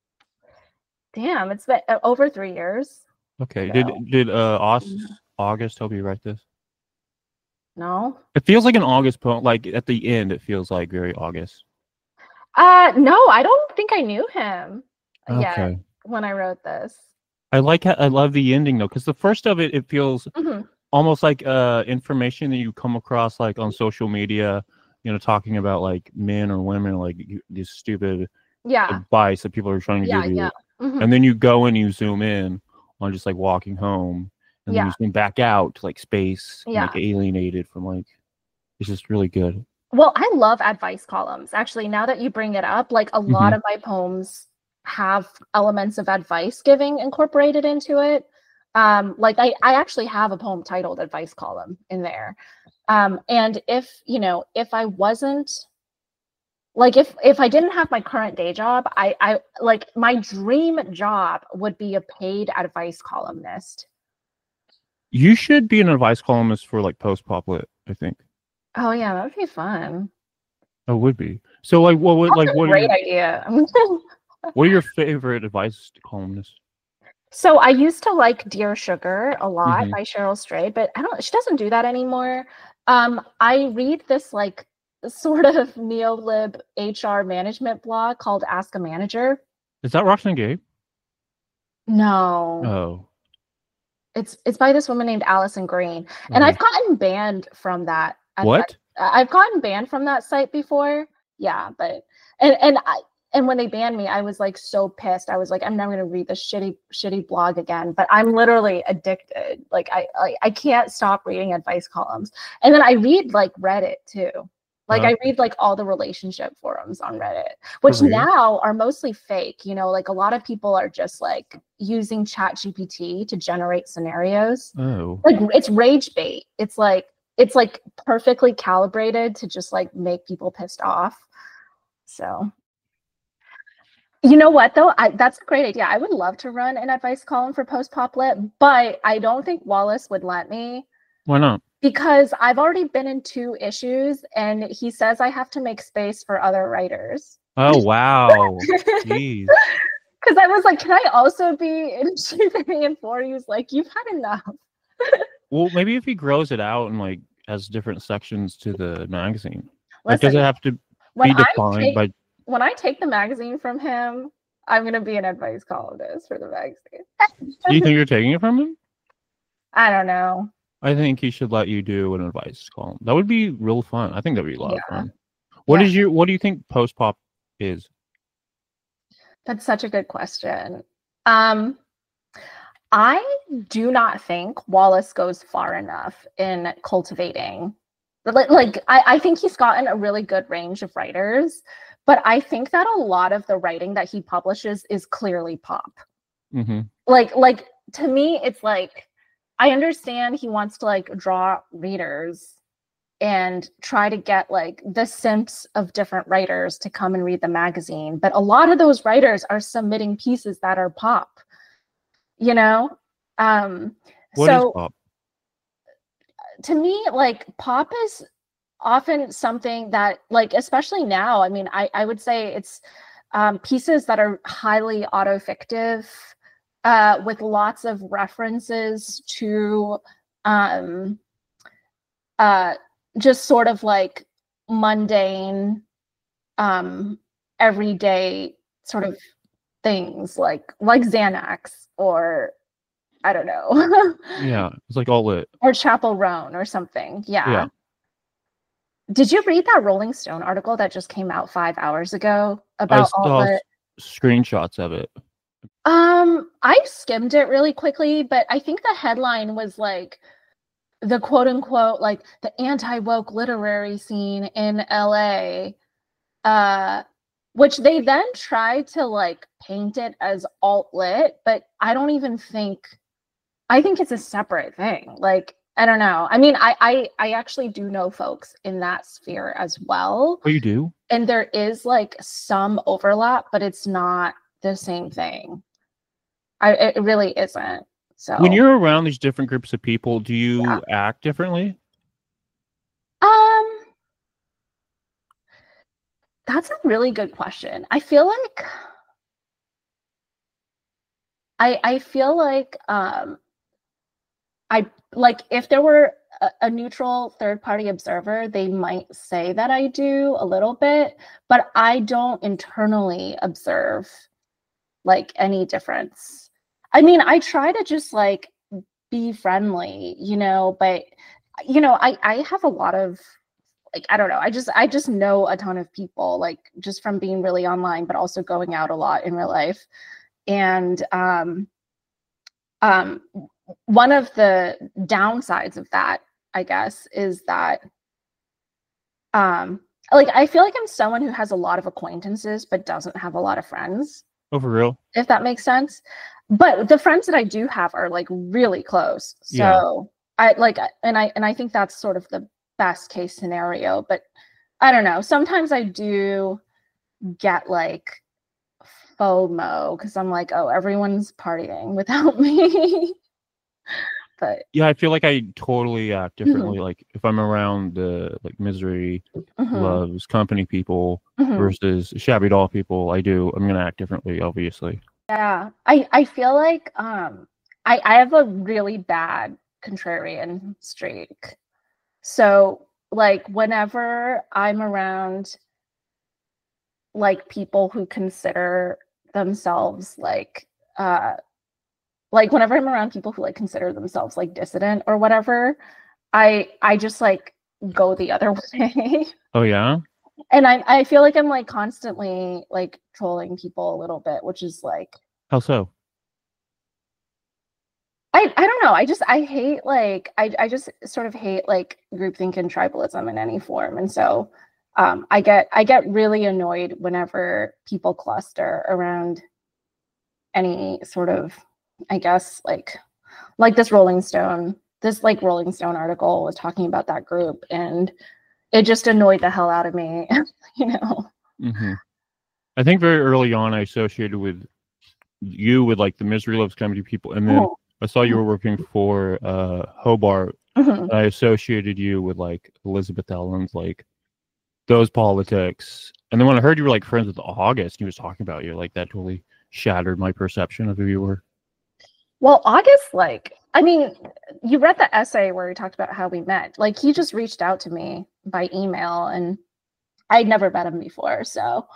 it's been over 3 years. Okay. So. Did August help you write this? No. It feels like an August poem. Like at the end, it feels like very August. No, I don't think I knew him yet when I wrote this. I love the ending though, because the first of it feels almost like information that you come across like on social media, you know, talking about like men or women, like this stupid advice that people are trying to give you. Yeah. And then you go and you zoom in on just like walking home, and then you zoom back out to like space, and, like alienated from like. It's just really good. Well, I love advice columns. Actually, now that you bring it up, like a lot of my poems have elements of advice giving incorporated into it. Like I actually have a poem titled Advice Column in there. And if I wasn't like, if I didn't have my current day job, I like my dream job would be a paid advice columnist. You should be an advice columnist for like Post Pop Lit, I think. Oh yeah, that would be fun. It would be. So like what would like what great idea. What are your favorite advice columnists? So I used to like Dear Sugar a lot by Cheryl Strayed, but she doesn't do that anymore. I read this like sort of neo-lib HR management blog called Ask a Manager. Is that Roxane Gay? No. Oh. It's by this woman named Allison Green. And I've gotten banned from that. What? I've gotten banned from that site before. Yeah, but and when they banned me, I was like so pissed. I was like, I'm never gonna read this shitty blog again. But I'm literally addicted. Like I can't stop reading advice columns. And then I read like Reddit too. Like I read like all the relationship forums on Reddit, which now are mostly fake. You know, like a lot of people are just like using ChatGPT to generate scenarios. Oh. Like it's rage bait. It's like perfectly calibrated to just like make people pissed off. So you know what though? That's a great idea. I would love to run an advice column for Post Pop Lit, but I don't think Wallace would let me. Why not? Because I've already been in 2 issues and he says I have to make space for other writers. Oh, wow. Jeez. Because I was like, can I also be in issue 3 and 4? He was like, you've had enough. Well, maybe if he grows it out and like has different sections to the magazine. Listen, does it have to be defined by... When I take the magazine from him, I'm going to be an advice columnist for the magazine. Do you think you're taking it from him? I don't know. I think he should let you do an advice column. That would be real fun. I think that'd be a lot of fun. What do you think Post Pop is? That's such a good question. I do not think Wallace goes far enough in cultivating. Like I think he's gotten a really good range of writers, but I think that a lot of the writing that he publishes is clearly pop. Like to me, it's like, I understand he wants to like draw readers, and try to get like the simps of different writers to come and read the magazine. But a lot of those writers are submitting pieces that are pop, you know? What is pop? To me, like pop is often something that, like, especially now, I mean, I would say it's pieces that are highly autofictive, with lots of references to just sort of like mundane, everyday sort of things, like Xanax, or I don't know. Yeah, it's like all lit. Or Chapel Roan or something. Yeah. Did you read that Rolling Stone article that just came out 5 hours ago about I saw screenshots of it. I skimmed it really quickly, but I think the headline was like the quote unquote like the anti-woke literary scene in LA, which they then tried to like paint it as alt lit, but I think it's a separate thing. Like, I don't know. I mean, I actually do know folks in that sphere as well. Oh, you do? And there is like some overlap, but it's not the same thing. It really isn't. So when you're around these different groups of people, do you act differently? That's a really good question. I feel like I like if there were a neutral third-party observer, they might say that I do a little bit, but I don't internally observe like any difference. I mean, I try to just like be friendly, you know, but you know, I have a lot of like, I don't know, I just know a ton of people, like just from being really online, but also going out a lot in real life. And one of the downsides of that, I guess, is that like I feel like I'm someone who has a lot of acquaintances but doesn't have a lot of friends. Oh, for real? If that makes sense. But the friends that I do have are like really close. So I like, and I think that's sort of the best case scenario, but I don't know. Sometimes I do get like FOMO because I'm like, oh, everyone's partying without me. But yeah, I feel like I totally act differently. Like if I'm around the like Misery Loves Company people versus Shabby Doll people, I'm gonna act differently, obviously. Yeah, I feel like I have a really bad contrarian streak. So like whenever I'm around like people who consider themselves like whenever I'm around people who like consider themselves like dissident or whatever, I just like go the other way. Oh yeah? And I feel like I'm like constantly like trolling people a little bit, which is like, how so? I don't know. I hate like I just sort of hate like groupthink and tribalism in any form. And so I get really annoyed whenever people cluster around any sort of, I guess, like this Rolling Stone article was talking about that group, and it just annoyed the hell out of me, you know. I think very early on I associated with you with like the Misery Loves Company people, and then I saw you were working for Hobart. I associated you with like Elizabeth Ellen's, like those politics. And then when I heard you were like friends with August, he was talking about you, like that totally shattered my perception of who you were. Well, August, like, I mean, you read the essay where he talked about how we met. Like, he just reached out to me by email, and I'd never met him before. So,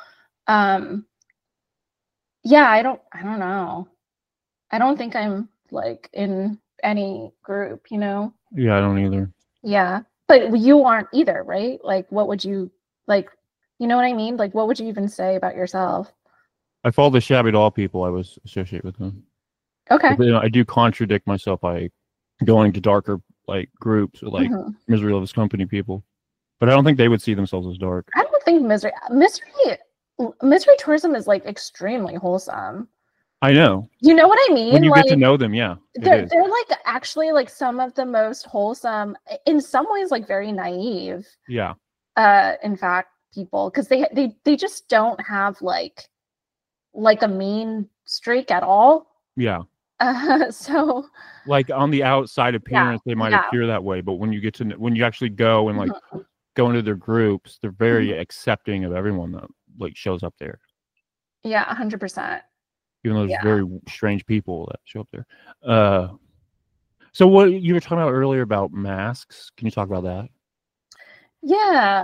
yeah, I don't know. I don't think I'm like in any group, you know? Yeah, I don't either. Yeah, but you aren't either, right? Like, what would you, like, you know what I mean? Like, what would you even say about yourself? I follow the Shabby Doll people. I was associated with them. Okay. But, you know, I do contradict myself by going to darker like groups, like Misery Loves Company people. But I don't think they would see themselves as dark. I don't think misery tourism is like extremely wholesome. I know. You know what I mean? When you like, get to know them, yeah, they're like actually like some of the most wholesome, in some ways, like very naive. Yeah. In fact, people, because they just don't have like a mean streak at all. Yeah. So like on the outside appearance, they might yeah. appear that way, but when you get to when you actually go and like go into their groups, they're very accepting of everyone that like shows up there. Yeah, 100%. Even though there's very strange people that show up there. So what you were talking about earlier about masks, can you talk about that? Yeah.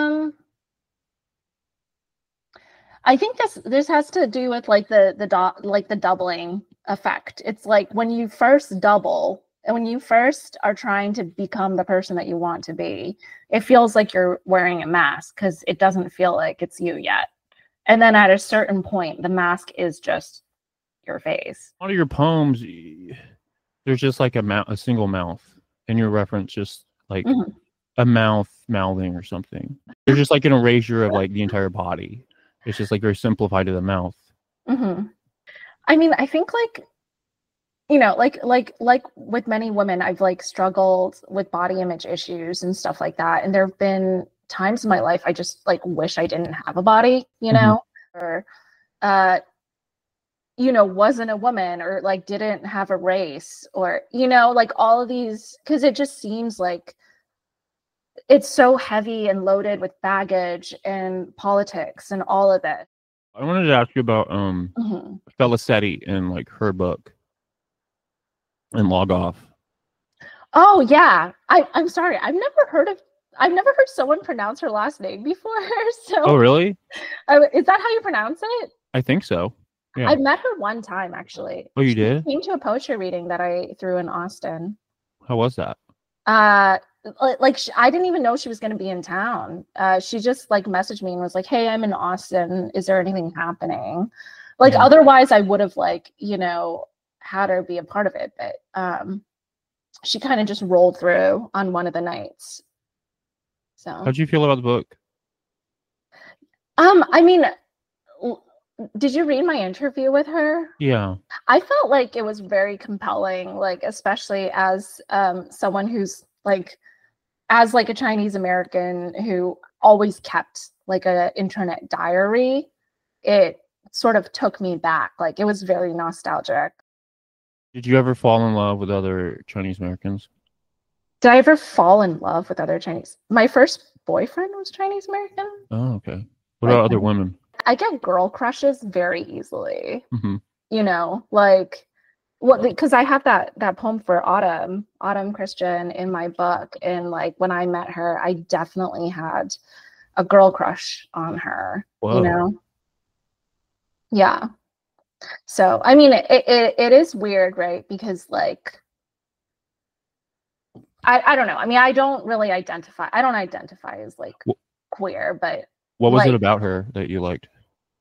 I think this has to do with like the doubling effect. It's like when you first double and when you first are trying to become the person that you want to be, it feels like you're wearing a mask because it doesn't feel like it's you yet. And then at a certain point, the mask is just your face. A lot of your poems, there's just like a single mouth, and your reference just like a mouth mouthing or something. There's just like an erasure of like the entire body. It's just like very simplified to the mouth. I mean, I think like, you know, like with many women, I've like struggled with body image issues and stuff like that. And there have been times in my life I just like wish I didn't have a body, you know, or you know, wasn't a woman, or like didn't have a race, or, you know, like all of these, because it just seems like it's so heavy and loaded with baggage and politics and all of it. I wanted to ask you about Felicetti and like her book and Log Off. Oh yeah, I'm sorry, I've never heard someone pronounce her last name before. So oh really? Is that how you pronounce it? I think so. Yeah. I met her one time actually. Oh, you did? She came to a poetry reading that I threw in Austin. How was that? Like I didn't even know she was going to be in town. She just like messaged me and was like, "Hey, I'm in Austin. Is there anything happening?" Like otherwise I would have like, you know, had her be a part of it, but she kind of just rolled through on one of the nights. So how'd you feel about the book? I mean, did you read my interview with her? Yeah. I felt like it was very compelling, like especially as someone who's like, as like a Chinese American who always kept like a internet diary. It sort of took me back. Like it was very nostalgic. Did you ever fall in love with other Chinese Americans? Did I ever fall in love with other Chinese? My first boyfriend was Chinese American. Oh, okay. What about other women? I get girl crushes very easily. You know, like what, because I have that poem for Autumn Christian in my book, and like when I met her, I definitely had a girl crush on her. Whoa. You know? Yeah. So I mean, it is weird, right? Because like I don't know. I mean, I don't identify as like queer, but what was it about her that you liked?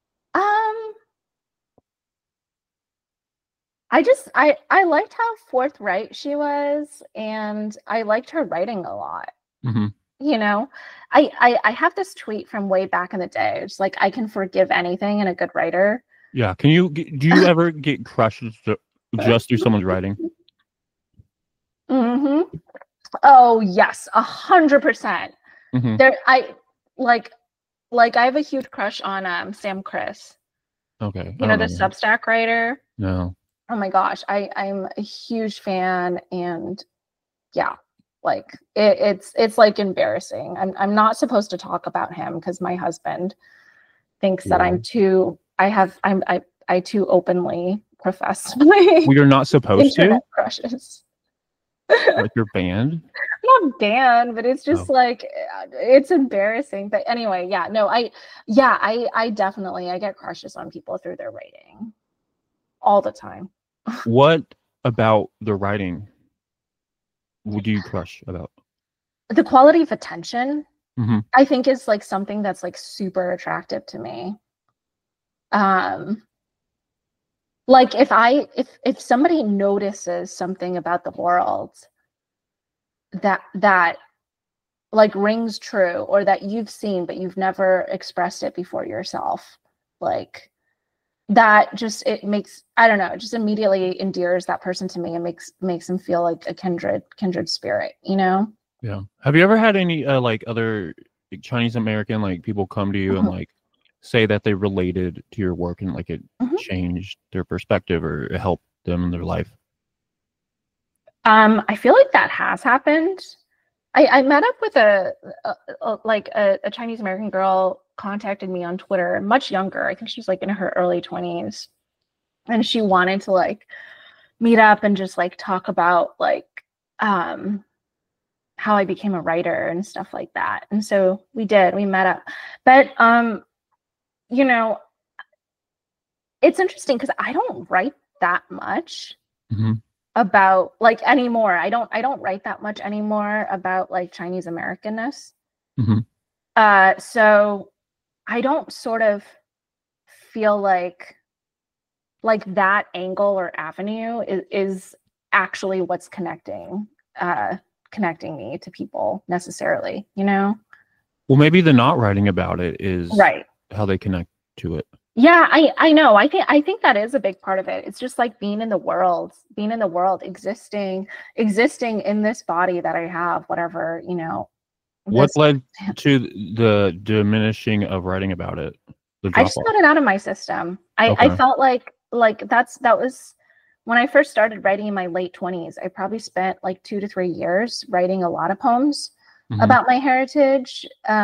I liked how forthright she was, and I liked her writing a lot. You know, I have this tweet from way back in the day. It's like, I can forgive anything in a good writer. Yeah. Do you ever get crushes just through someone's writing? Oh yes, 100%. There, I have a huge crush on Sam Criss. Okay. You know, the Substack writer? No. Oh my gosh, I'm a huge fan, and yeah, like it's like embarrassing. I'm not supposed to talk about him because my husband thinks that I too openly profess my well, you're not supposed to crushes. Like you're banned? Not banned, but it's just like it's embarrassing. But anyway, yeah, no, I definitely I get crushes on people through their writing all the time. What about the writing would you crush about? The quality of attention, I think, is like something that's like super attractive to me. Like if somebody notices something about the world that like rings true, or that you've seen but you've never expressed it before yourself, like that just, it makes, I don't know, it just immediately endears that person to me and makes them feel like a kindred spirit, you know? Yeah. Have you ever had any like other Chinese American like people come to you and like say that they related to your work and like it changed their perspective or it helped them in their life? I feel like that has happened. I met up with a Chinese American girl, contacted me on Twitter, much younger. I think she was like in her early 20s. And she wanted to like meet up and just like talk about like how I became a writer and stuff like that. And so we met up. But you know, it's interesting because I don't write that much about like anymore. I don't write that much anymore about like Chinese Americanness. So I don't sort of feel like that angle or avenue is actually what's connecting me to people necessarily, you know? Well, maybe the not writing about it is right. How they connect to it. Yeah, I know. I think that is a big part of it. It's just like being in the world, existing in this body that I have, whatever, you know. What led to the diminishing of writing about it? I just got it out of my system. I felt like that was when I first started writing in my late 20s. I probably spent like 2 to 3 years writing a lot of poems about my heritage,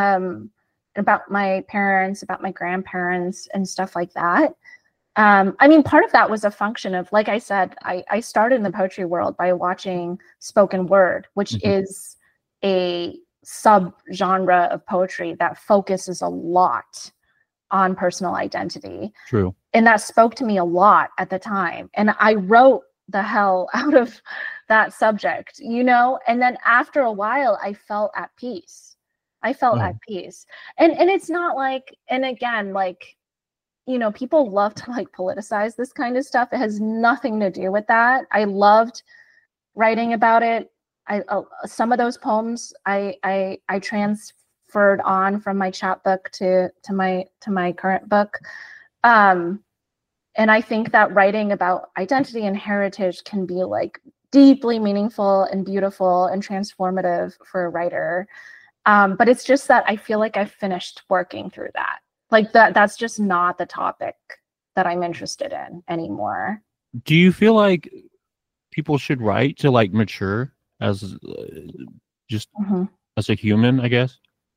about my parents, about my grandparents and stuff like that. I mean, part of that was a function of, like I said, I started in the poetry world by watching spoken word, which is a sub-genre of poetry that focuses a lot on personal identity. True. And that spoke to me a lot at the time. And I wrote the hell out of that subject, you know? And then after a while, I felt at peace. At peace. And it's not like, and again, like, you know, people love to like politicize this kind of stuff. It has nothing to do with that. I loved writing about it. Some of those poems I transferred on from my chapbook to my current book. And I think that writing about identity and heritage can be like deeply meaningful and beautiful and transformative for a writer. But it's just that I feel like I've finished working through that. Like that's just not the topic that I'm interested in anymore. Do you feel like people should write to like mature as just as a human, I guess?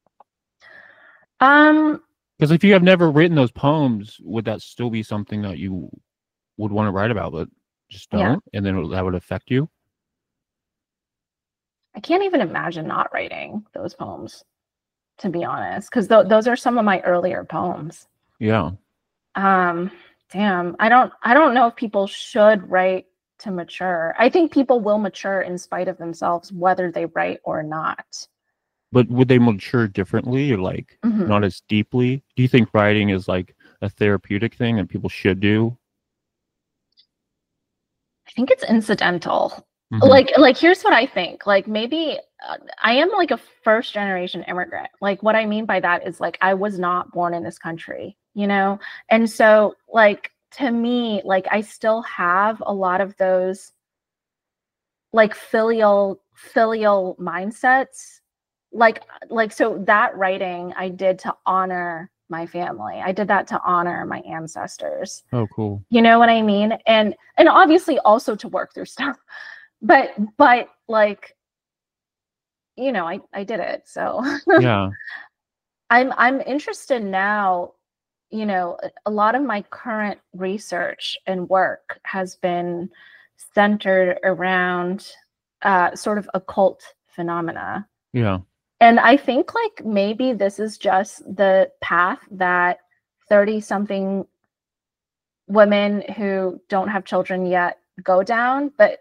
Because if you have never written those poems, would that still be something that you would want to write about, but just don't, and then that would affect you? I can't even imagine not writing those poems, to be honest, because those are some of my earlier poems. Yeah. Damn. I don't know if people should write to mature. I think people will mature in spite of themselves, whether they write or not. But would they mature differently or like not as deeply? Do you think writing is like a therapeutic thing that people should do? I think it's incidental. Like here's what I think. Like maybe I am like a first generation immigrant. Like what I mean by that is like I was not born in this country, you know? And so like to me, like I still have a lot of those like filial mindsets. Like so that writing I did to honor my family. I did that to honor my ancestors. Oh, cool. You know what I mean? And obviously also to work through stuff. But like, you know, I did it. So yeah. I'm interested now, you know, a lot of my current research and work has been centered around sort of occult phenomena. Yeah. And I think like maybe this is just the path that 30-something women who don't have children yet go down. But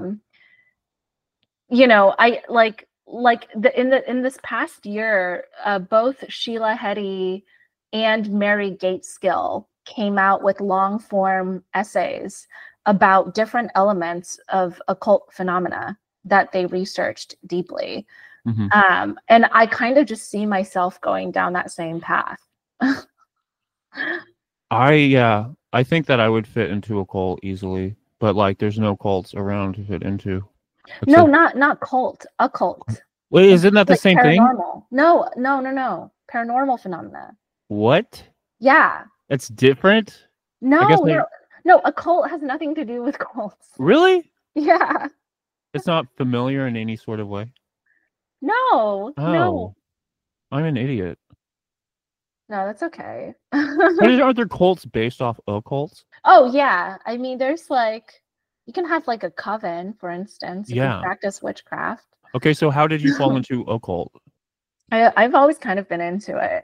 you know, I in this past year, both Sheila Heti and Mary Gateskill came out with long form essays about different elements of occult phenomena that they researched deeply. And I kind of just see myself going down that same path. I I think that I would fit into a cult easily, but like, there's no cults around to fit into. No, Except, not cult, occult. wait, isn't that the Like same thing? paranormal. No, no, no, no. Paranormal phenomena. What? Yeah. It's different? I guess No, I no, no. A cult has nothing to do with cults. really? Yeah. It's not familiar in any sort of way. No, no, Oh, I'm an idiot. no. That's okay. But aren't there cults based off occults? Oh yeah. I mean, there's like you can have like a coven, for instance, if you Yeah. practice witchcraft. Okay, so how did you fall into occult? I've always kind of been into it.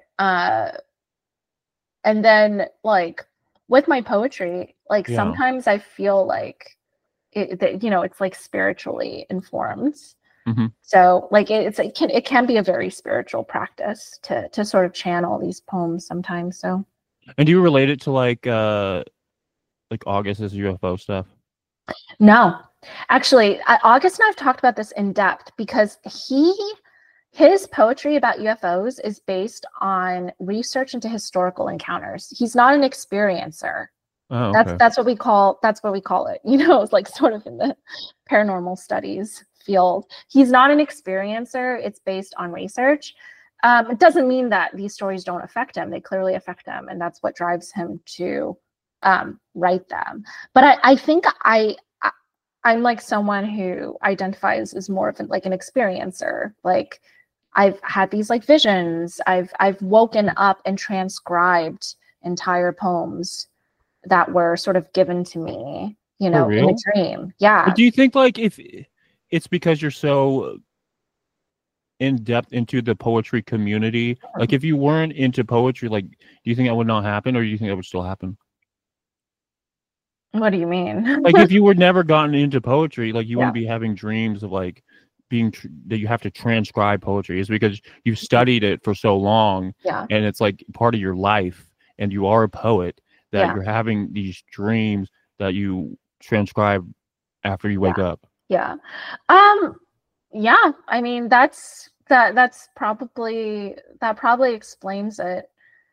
And then like with my poetry, like Yeah. sometimes I feel like that, you know, it's like spiritually informed. Hmm. So like it can be a very spiritual practice to sort of channel these poems sometimes. So And do you relate it to like August's UFO stuff? no, actually, August and I've talked about this in depth because his poetry about UFOs is based on research into historical encounters. He's not an experiencer. Oh, okay. That's what we call it. You know, it's like sort of in the paranormal studies field. He's not an experiencer. It's based on research. It doesn't mean that these stories don't affect him. They clearly affect him, and that's what drives him to write them. But I think I'm like someone who identifies as more of like an experiencer. Like I've had these like visions. I've woken up and transcribed entire poems that were sort of given to me, you For know, in a real? dream. Yeah. But do you think like if it's because you're so in depth into the poetry community, like if you weren't into poetry, like do you think that would not happen, or do you think that would still happen? What do you mean? Like if you were never gotten into poetry, like you Yeah. wouldn't be having dreams of like being that you have to transcribe poetry. Is because you've studied it for so long, Yeah. and it's like part of your life, and you are a poet that Yeah. you're having these dreams that you transcribe after you wake up. Yeah. Yeah. I mean, that's probably that probably explains it.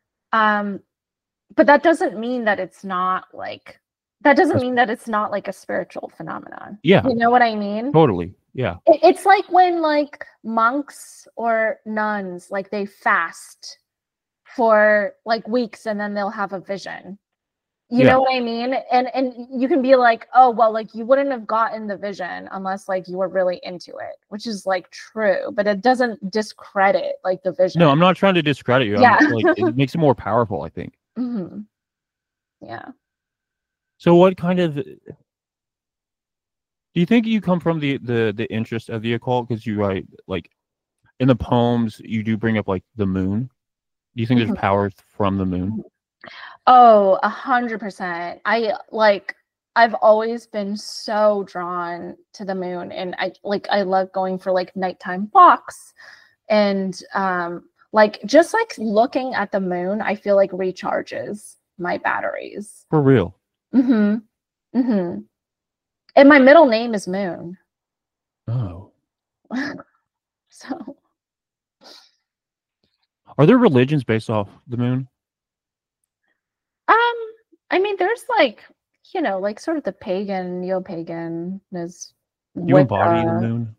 But that doesn't mean that it's not like a spiritual phenomenon. Yeah, You know what I mean? totally. Yeah. It's like when like monks or nuns like they fast for like weeks and then they'll have a vision. You Yeah. know what I mean? And you can be like, oh well, like you wouldn't have gotten the vision unless like you were really into it, which is like true, but it doesn't discredit like the vision. No, I'm not trying to discredit you. Yeah. I'm like it makes it more powerful, I think. Hmm. Yeah. So what kind of do you think you come from the interest of the occult because you write like in the poems you do bring up like the moon? Do you think there's power from the moon? Oh, 100%. I've always been so drawn to the moon, and I love going for like nighttime walks, and like just like looking at the moon, I feel like recharges my batteries. For real? Mm-hmm. Mm-hmm. And my middle name is Moon. Oh. So Are there religions based off the moon? I mean, there's like, you know, like sort of the pagan, neo-pagan is You embody the moon?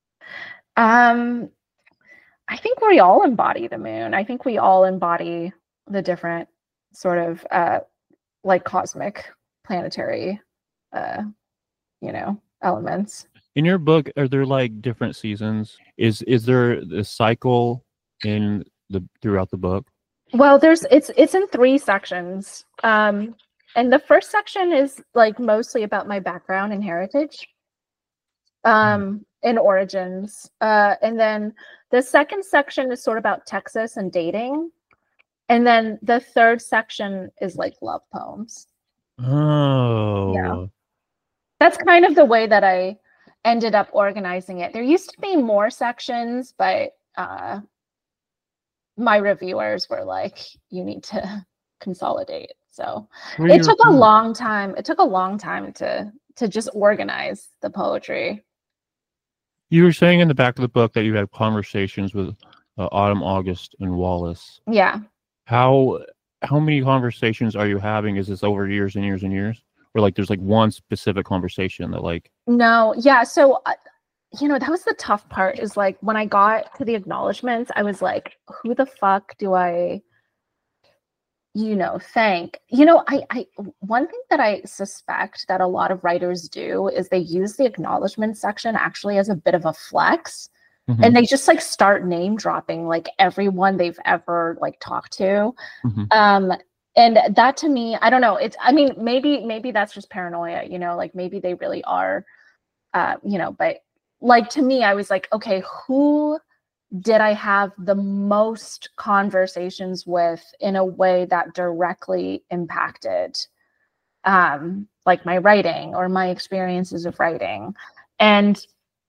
I think we all embody the moon. I think we all embody the different sort of like cosmic planetary you know, elements. In your book, are there like different seasons? Is there the cycle in the throughout the book? Well, it's in 3 sections. And the first section is like mostly about my background and heritage. And origins. And then the second section is sort of about Texas and dating. And then the third section is like love poems. Oh. Yeah. That's kind of the way that I ended up organizing it. There used to be more sections, but my reviewers were like, you need to consolidate. So it took a long time. It took a long time to just organize the poetry. You were saying in the back of the book that you had conversations with Autumn, August, and Wallace. Yeah. How how many conversations are you having? Is this over years and years and years? Or like there's like one specific conversation that like No, yeah. So, that was the tough part is like when I got to the acknowledgments, I was like, who the fuck do I, thank? I one thing that I suspect that a lot of writers do is they use the acknowledgement section actually as a bit of a flex. Mhm. And they just like start name dropping like everyone they've ever like talked to. Mhm. And that to me, I don't know. Maybe that's just paranoia, like maybe they really are, but like to me, I was like, okay, who did I have the most conversations with in a way that directly impacted like my writing or my experiences of writing? And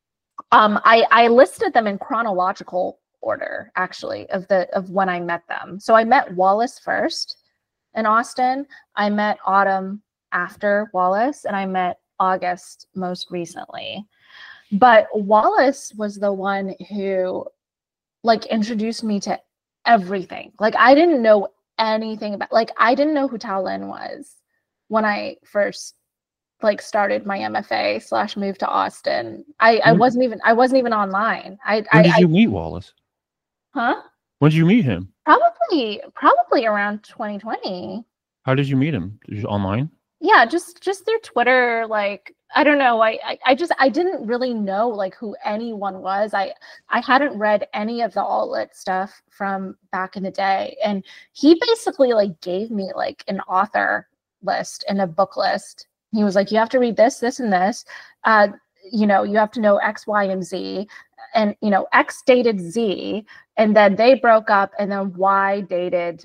I listed them in chronological order, actually, of when I met them. So I met Wallace first in Austin. I met Autumn after Wallace, and I met August most recently. But Wallace was the one who like introduced me to everything. Like I didn't know anything about, like I didn't know who Tao Lin was when I first like started my MFA / moved to Austin. I wasn't even online. When did you meet Wallace? Huh? When did you meet him? Probably around 2020. How did you meet him? Online? Yeah, just through Twitter. Like I don't know. I didn't really know like who anyone was. I hadn't read any of the alt-lit stuff from back in the day, and he basically like gave me like an author list and a book list. He was like, you have to read this, this, and this. You have to know X, Y, and Z. And, X dated Z, and then they broke up, and then Y dated,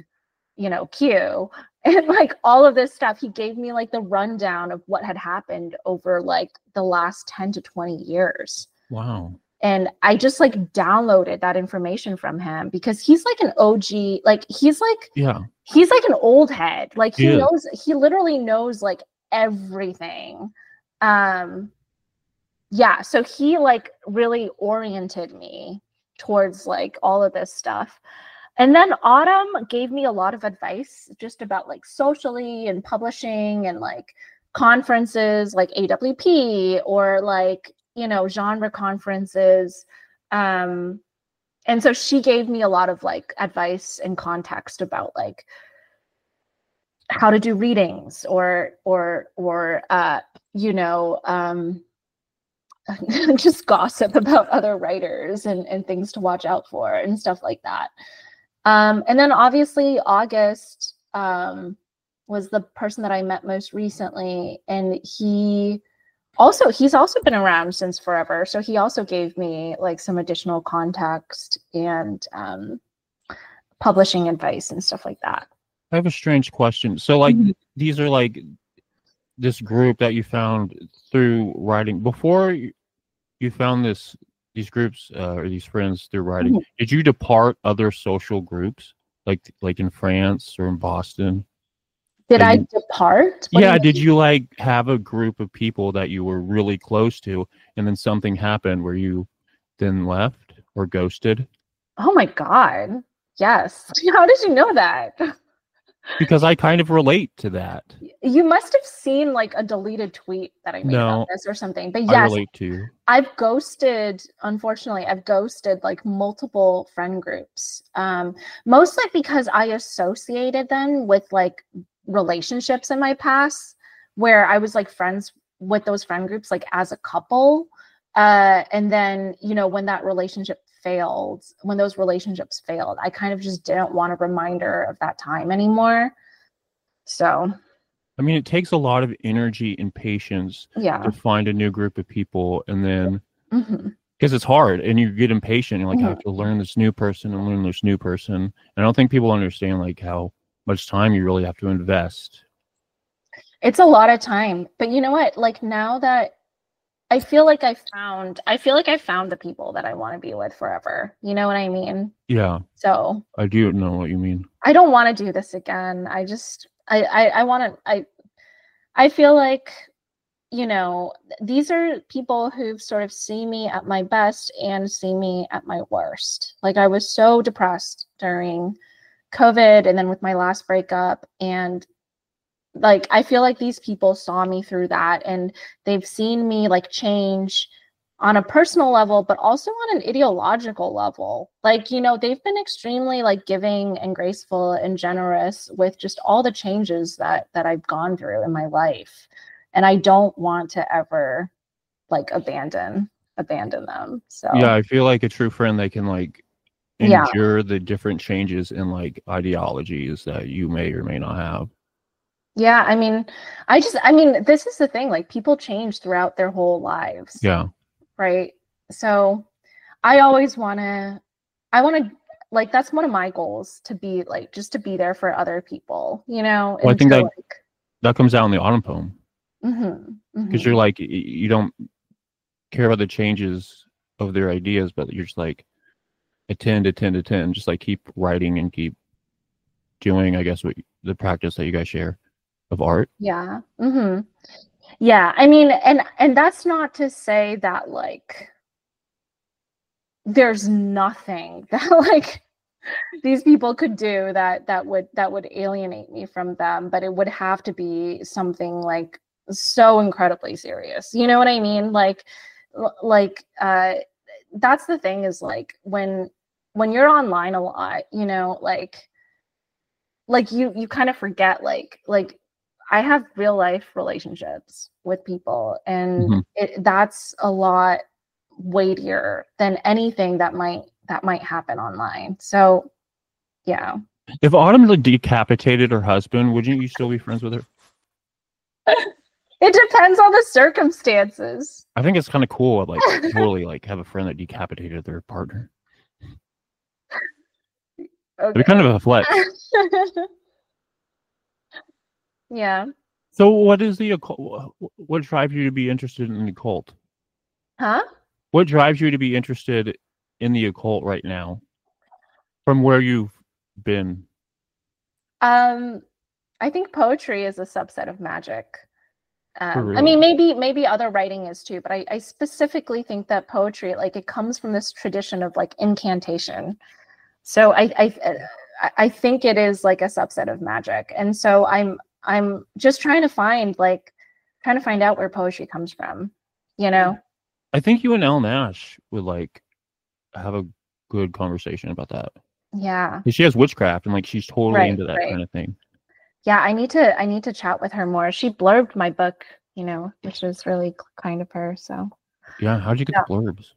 Q. And like all of this stuff, he gave me like the rundown of what had happened over like the last 10 to 20 years. Wow. And I just like downloaded that information from him because he's like an OG, like he's like an old head. Like he literally knows like everything. So he like really oriented me towards like all of this stuff. And then Autumn gave me a lot of advice just about like socially and publishing and like conferences like AWP or like, genre conferences. And so she gave me a lot of like advice and context about like how to do readings or just gossip about other writers and things to watch out for and stuff like that. And then obviously August was the person that I met most recently, and he's also been around since forever. So he also gave me like some additional context and publishing advice and stuff like that. I have a strange question. So like these are like this group that you found through writing. Before you found these groups or these friends through writing, did you depart other social groups like in France or in Boston? Did I depart? Did you like have a group of people that you were really close to and then something happened where you then left or ghosted? Oh my God. Yes. How did you know that? Because I kind of relate to that. You must have seen like a deleted tweet that I made about this or something. But yes, I relate to. Unfortunately, I've ghosted like multiple friend groups. Mostly because I associated them with like relationships in my past where I was like friends with those friend groups like as a couple. And then, when those relationships failed, I kind of just didn't want a reminder of that time anymore. So, I mean, it takes a lot of energy and patience to find a new group of people. And then, because it's hard and you get impatient, you're like, I have to learn this new person and learn this new person. And I don't think people understand like how much time you really have to invest. It's a lot of time. But you know what? Like now that I feel like I found the people that I want to be with forever. You know what I mean? Yeah. So I do know what you mean. I don't want to do this again. I feel like, these are people who sort of see me at my best and see me at my worst. Like I was so depressed during COVID and then with my last breakup. And like, I feel like these people saw me through that, and they've seen me like change on a personal level, but also on an ideological level. Like, you know, they've been extremely like giving and graceful and generous with just all the changes that I've gone through in my life. And I don't want to ever like abandon them. So Yeah, I feel like a true friend, they can like yeah. endure the different changes in like ideologies that you may or may not have. Yeah, I mean, this is the thing, like people change throughout their whole lives. Yeah. Right. So I want to, like, that's one of my goals, to be like, just to be there for other people, you know, Well, I and think to that like, that comes out in the autumn poem, because mhm. you're like, you don't care about the changes of their ideas, but you're just like attend, just like keep writing and keep doing, I guess, what the practice that you guys share of art. Yeah. Yeah. I mean, and that's not to say that like there's nothing that like these people could do that would alienate me from them, but it would have to be something like so incredibly serious. You know what I mean? Like that's the thing, is like when you're online a lot, you know, like you kind of forget like I have real life relationships with people, and that's a lot weightier than anything that might happen online. So yeah. If Autumn like decapitated her husband, wouldn't you still be friends with her? It depends on the circumstances. I think it's kind of cool, like totally like have a friend that decapitated their partner. Okay. It'd be kind of a flex. Yeah. So what is the occult? What drives you to be interested in the occult? Huh? What drives you to be interested in the occult right now, from where you've been? I think poetry is a subset of magic. For I real? mean, maybe other writing is too, but I specifically think that poetry, like, it comes from this tradition of like incantation. So I think it is like a subset of magic, and so I'm just trying to find out where poetry comes from, you know. I think you and Elle Nash would like have a good conversation about that. Yeah. 'Cause she has witchcraft and like she's totally Right, into that right. kind of thing. Yeah, I need to chat with her more. She blurbed my book, you know, which was really kind of her. So Yeah, how'd you get yeah. the blurbs?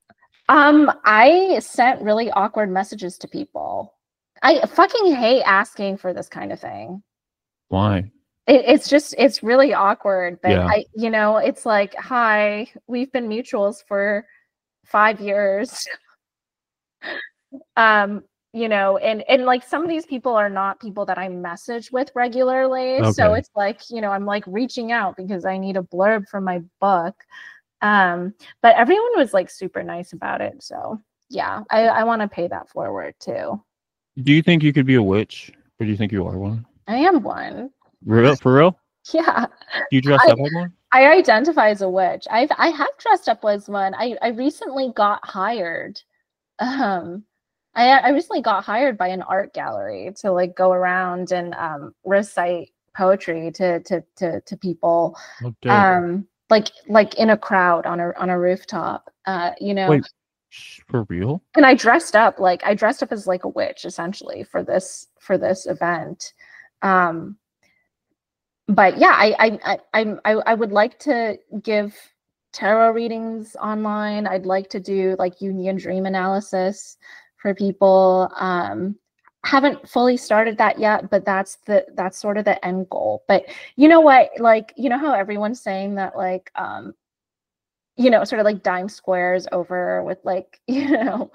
I sent really awkward messages to people. I fucking hate asking for this kind of thing. Why? It's really awkward, but Yeah. you know, it's like, hi, we've been mutuals for 5 years. You know, and like some of these people are not people that I message with regularly. So Okay. it's like, you know, I'm like reaching out because I need a blurb for my book. But everyone was like super nice about it. So yeah, I want to pay that forward too. Do you think you could be a witch, or do you think you are one? I am one. For real? Yeah. Do you dress up like one? I identify as a witch. I have dressed up as one. I recently got hired. I recently got hired by an art gallery to like go around and recite poetry to people. Oh, dope. Like in a crowd on a rooftop. You know. Wait, for real? And I dressed up as like a witch essentially for this event. But yeah, I would like to give tarot readings online. I'd like to do like Jungian dream analysis for people. Haven't fully started that yet, but that's sort of the end goal. But you know what? Like, you know how everyone's saying that like you know, sort of like dime squares over with like, you know,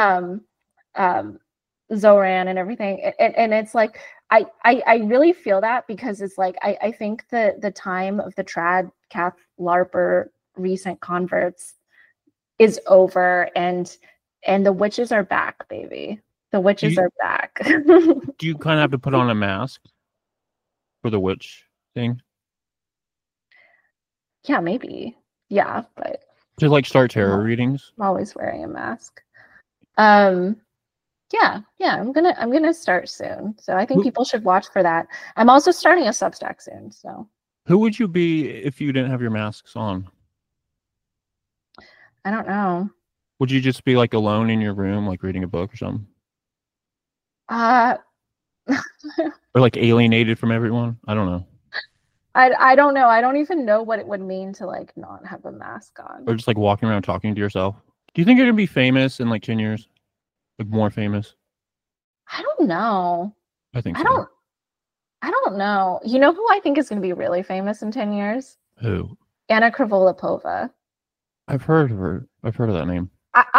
Zoran and everything. And it's like, I really feel that, because it's like, I think the time of the trad Cath LARPer recent converts is over, and the witches are back, baby. The witches are back. Do you kind of have to put on a mask for the witch thing? Yeah, maybe. Yeah, but To like start tarot readings? I'm always wearing a mask. Yeah, I'm gonna start soon. So I think people should watch for that. I'm also starting a Substack soon. So who would you be if you didn't have your masks on? I don't know. Would you just be like alone in your room, like reading a book or something? Uh Or like alienated from everyone? I don't know. I don't know. I don't even know what it would mean to like not have a mask on. Or just like walking around talking to yourself. Do you think you're gonna be famous in like 10 years? Like more famous? I don't know. I think I so. don't know. You know who I think is going to be really famous in 10 years? Who? Anna Krivolapova. I've heard of her. I've heard of that name.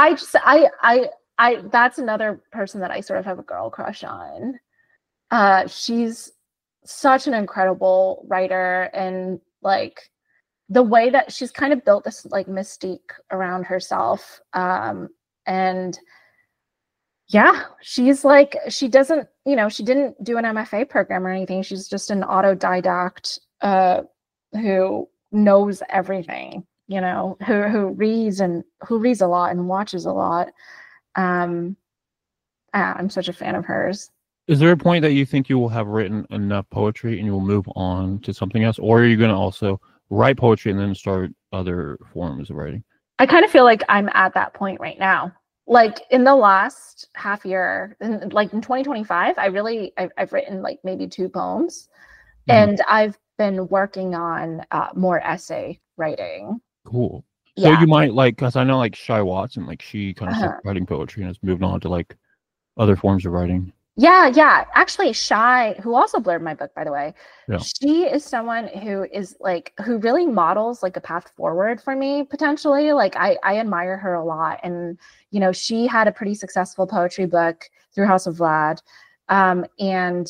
I that's another person that I sort of have a girl crush on. She's such an incredible writer, and like the way that she's kind of built this like mystique around herself. And yeah, she's like, she doesn't, she didn't do an MFA program or anything. She's just an autodidact who knows everything, who reads a lot and watches a lot. I'm such a fan of hers. Is there a point that you think you will have written enough poetry and you will move on to something else? Or are you going to also write poetry and then start other forms of writing? I kind of feel like I'm at that point right now. Like in the last half year, like in 2025, I've written like maybe 2 poems, and I've been working on more essay writing. Cool. So Yeah. you might like, because I know like Shy Watson, like she kind of started writing poetry and has moved on to like other forms of writing. Yeah. Actually, Shy, who also blurred my book, by the way, Yeah. she is someone who is like, who really models like a path forward for me, potentially. Like I admire her a lot. And, she had a pretty successful poetry book through House of Vlad. And,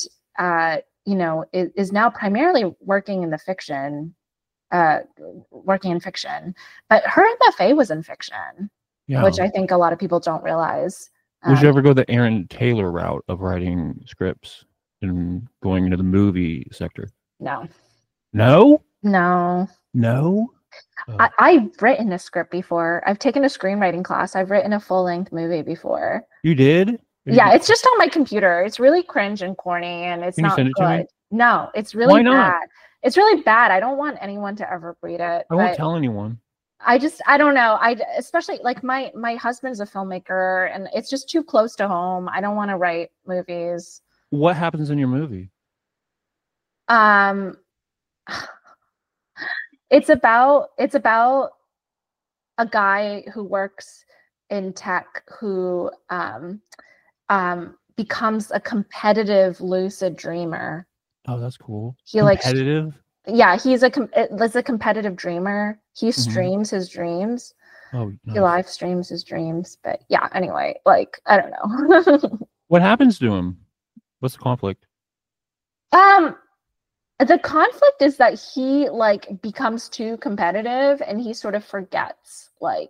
is now primarily working in fiction. But her MFA was in fiction, which I think a lot of people don't realize. Would you ever go the Aaron Taylor route of writing scripts and going into the movie sector? No. No? No. No? Oh. I've written a script before. I've taken a screenwriting class. I've written a full-length movie before. You did? Yeah, it's just on my computer. It's really cringe and corny, and it's not good. No, it's really bad. It's really bad. I don't want anyone to ever read it. I won't tell anyone. I don't know. Especially like my husband's a filmmaker, and it's just too close to home. I don't want to write movies. What happens in your movie? It's about a guy who works in tech who becomes a competitive lucid dreamer. Oh, that's cool. He competitive? He's a competitive dreamer. He streams his dreams. Oh, nice. He live streams his dreams. But yeah, anyway, like I don't know. What happens to him? What's the conflict? The conflict is that he like becomes too competitive, and he sort of forgets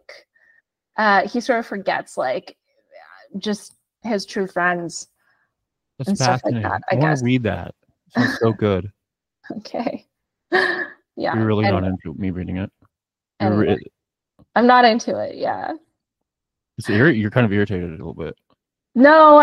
just his true friends. That's and stuff like fascinating. that. I want to read that. It sounds so good. Okay. Yeah. You're really not into me reading it. I'm not into it. Yeah. You're kind of irritated a little bit. No,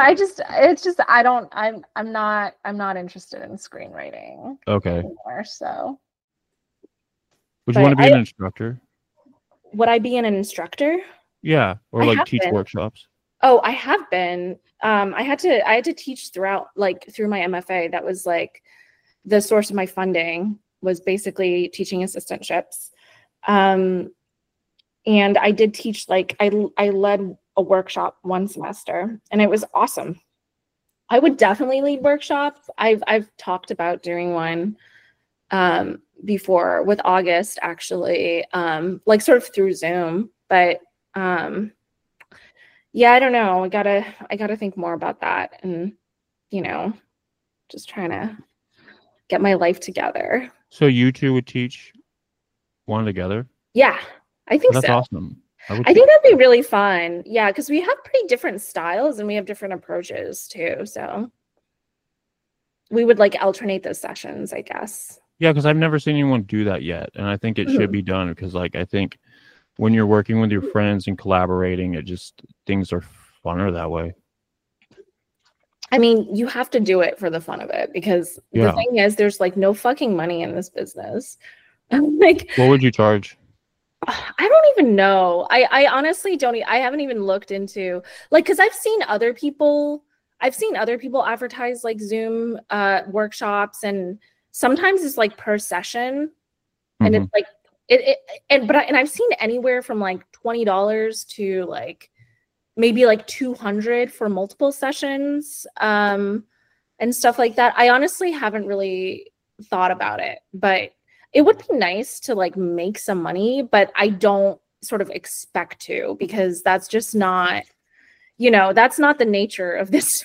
I'm not interested in screenwriting. Okay. Anymore, so. Would you want to be an instructor? Would I be an instructor? Yeah, or like teach workshops. Oh, I have been. I had to teach through my MFA. That was like the source of my funding was basically teaching assistantships. And I did teach, like I led a workshop one semester, and it was awesome. I would definitely lead workshops. I've talked about doing one before with August, actually, like sort of through Zoom. But yeah, I don't know. I gotta think more about that, and just trying to get my life together. So you two would teach one together? Yeah, I think so. That's awesome. I think that'd be really fun. Yeah, because we have pretty different styles and we have different approaches too. So we would like alternate those sessions, I guess. Yeah, because I've never seen anyone do that yet. And I think it should be done because like I think when you're working with your friends and collaborating, things are funner that way. I mean, you have to do it for the fun of it because the thing is, there's like no fucking money in this business. Like, what would you charge? I don't even know. I honestly don't. I haven't even looked into like because I've seen other people advertise like Zoom workshops, and sometimes it's like per session, and it's like and I've seen anywhere from like $20 to like maybe like 200 for multiple sessions, and stuff like that. I honestly haven't really thought about it, but it would be nice to like make some money, but I don't sort of expect to because that's just not, that's not the nature of this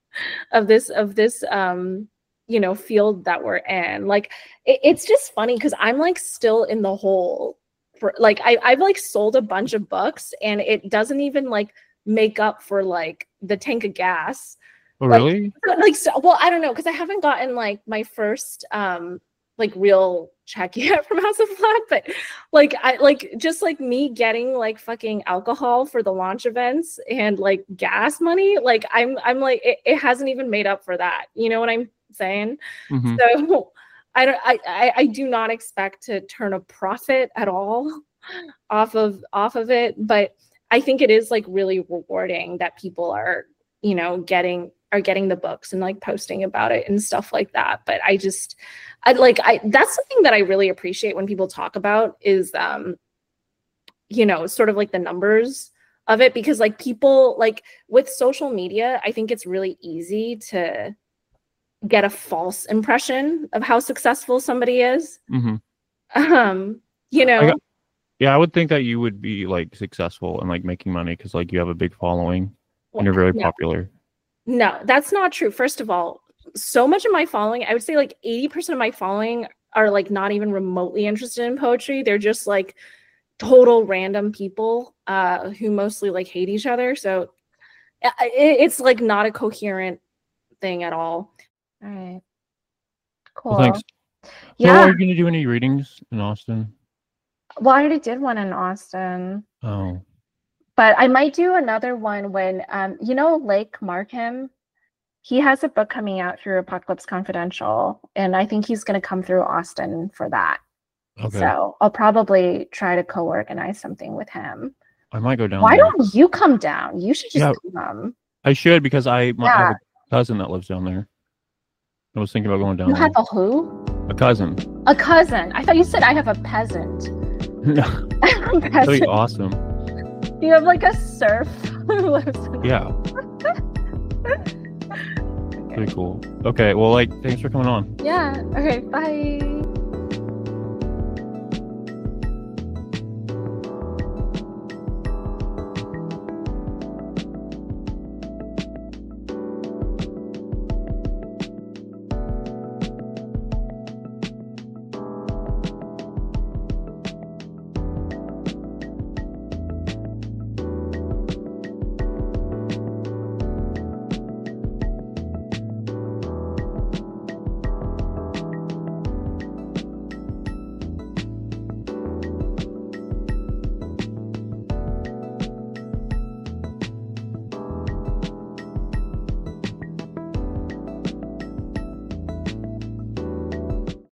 field that we're in. Like it's just funny because I'm like still in the hole for like I've like sold a bunch of books and it doesn't even like make up for like the tank of gas. Oh, really? Well, I don't know because I haven't gotten like my first like real check yet from House of Flat, but like I like just like me getting like fucking alcohol for the launch events and like gas money, like I'm like it hasn't even made up for that. You know what I'm saying? So I do not expect to turn a profit at all off of it, but I think it is like really rewarding that people are getting the books and like posting about it and stuff like that. But that's something that I really appreciate when people talk about is sort of like the numbers of it, because like people like with social media, I think it's really easy to get a false impression of how successful somebody is. Yeah, I would think that you would be like successful and like making money because like you have a big following and you're very popular. No, that's not true. First of all, so much of my following, I would say like 80% of my following are like not even remotely interested in poetry. They're just like total random people who mostly like hate each other. So it's like not a coherent thing at all. All right. Cool. Well, thanks. Yeah. So are you going to do any readings in Austin? Well, I already did one in Austin. Oh. But I might do another one when, Lake Markham, he has a book coming out through Apocalypse Confidential, and I think he's going to come through Austin for that. Okay. So I'll probably try to co-organize something with him. I might go down. Why don't you come down? You should just come. I should because I have a cousin that lives down there. I was thinking about going down there. You have a who? A cousin. A cousin. I thought you said I have a peasant. No. That'd be awesome. You have like a serf who lives in Pretty cool. Okay, well, like, thanks for coming on. Yeah. Okay, bye.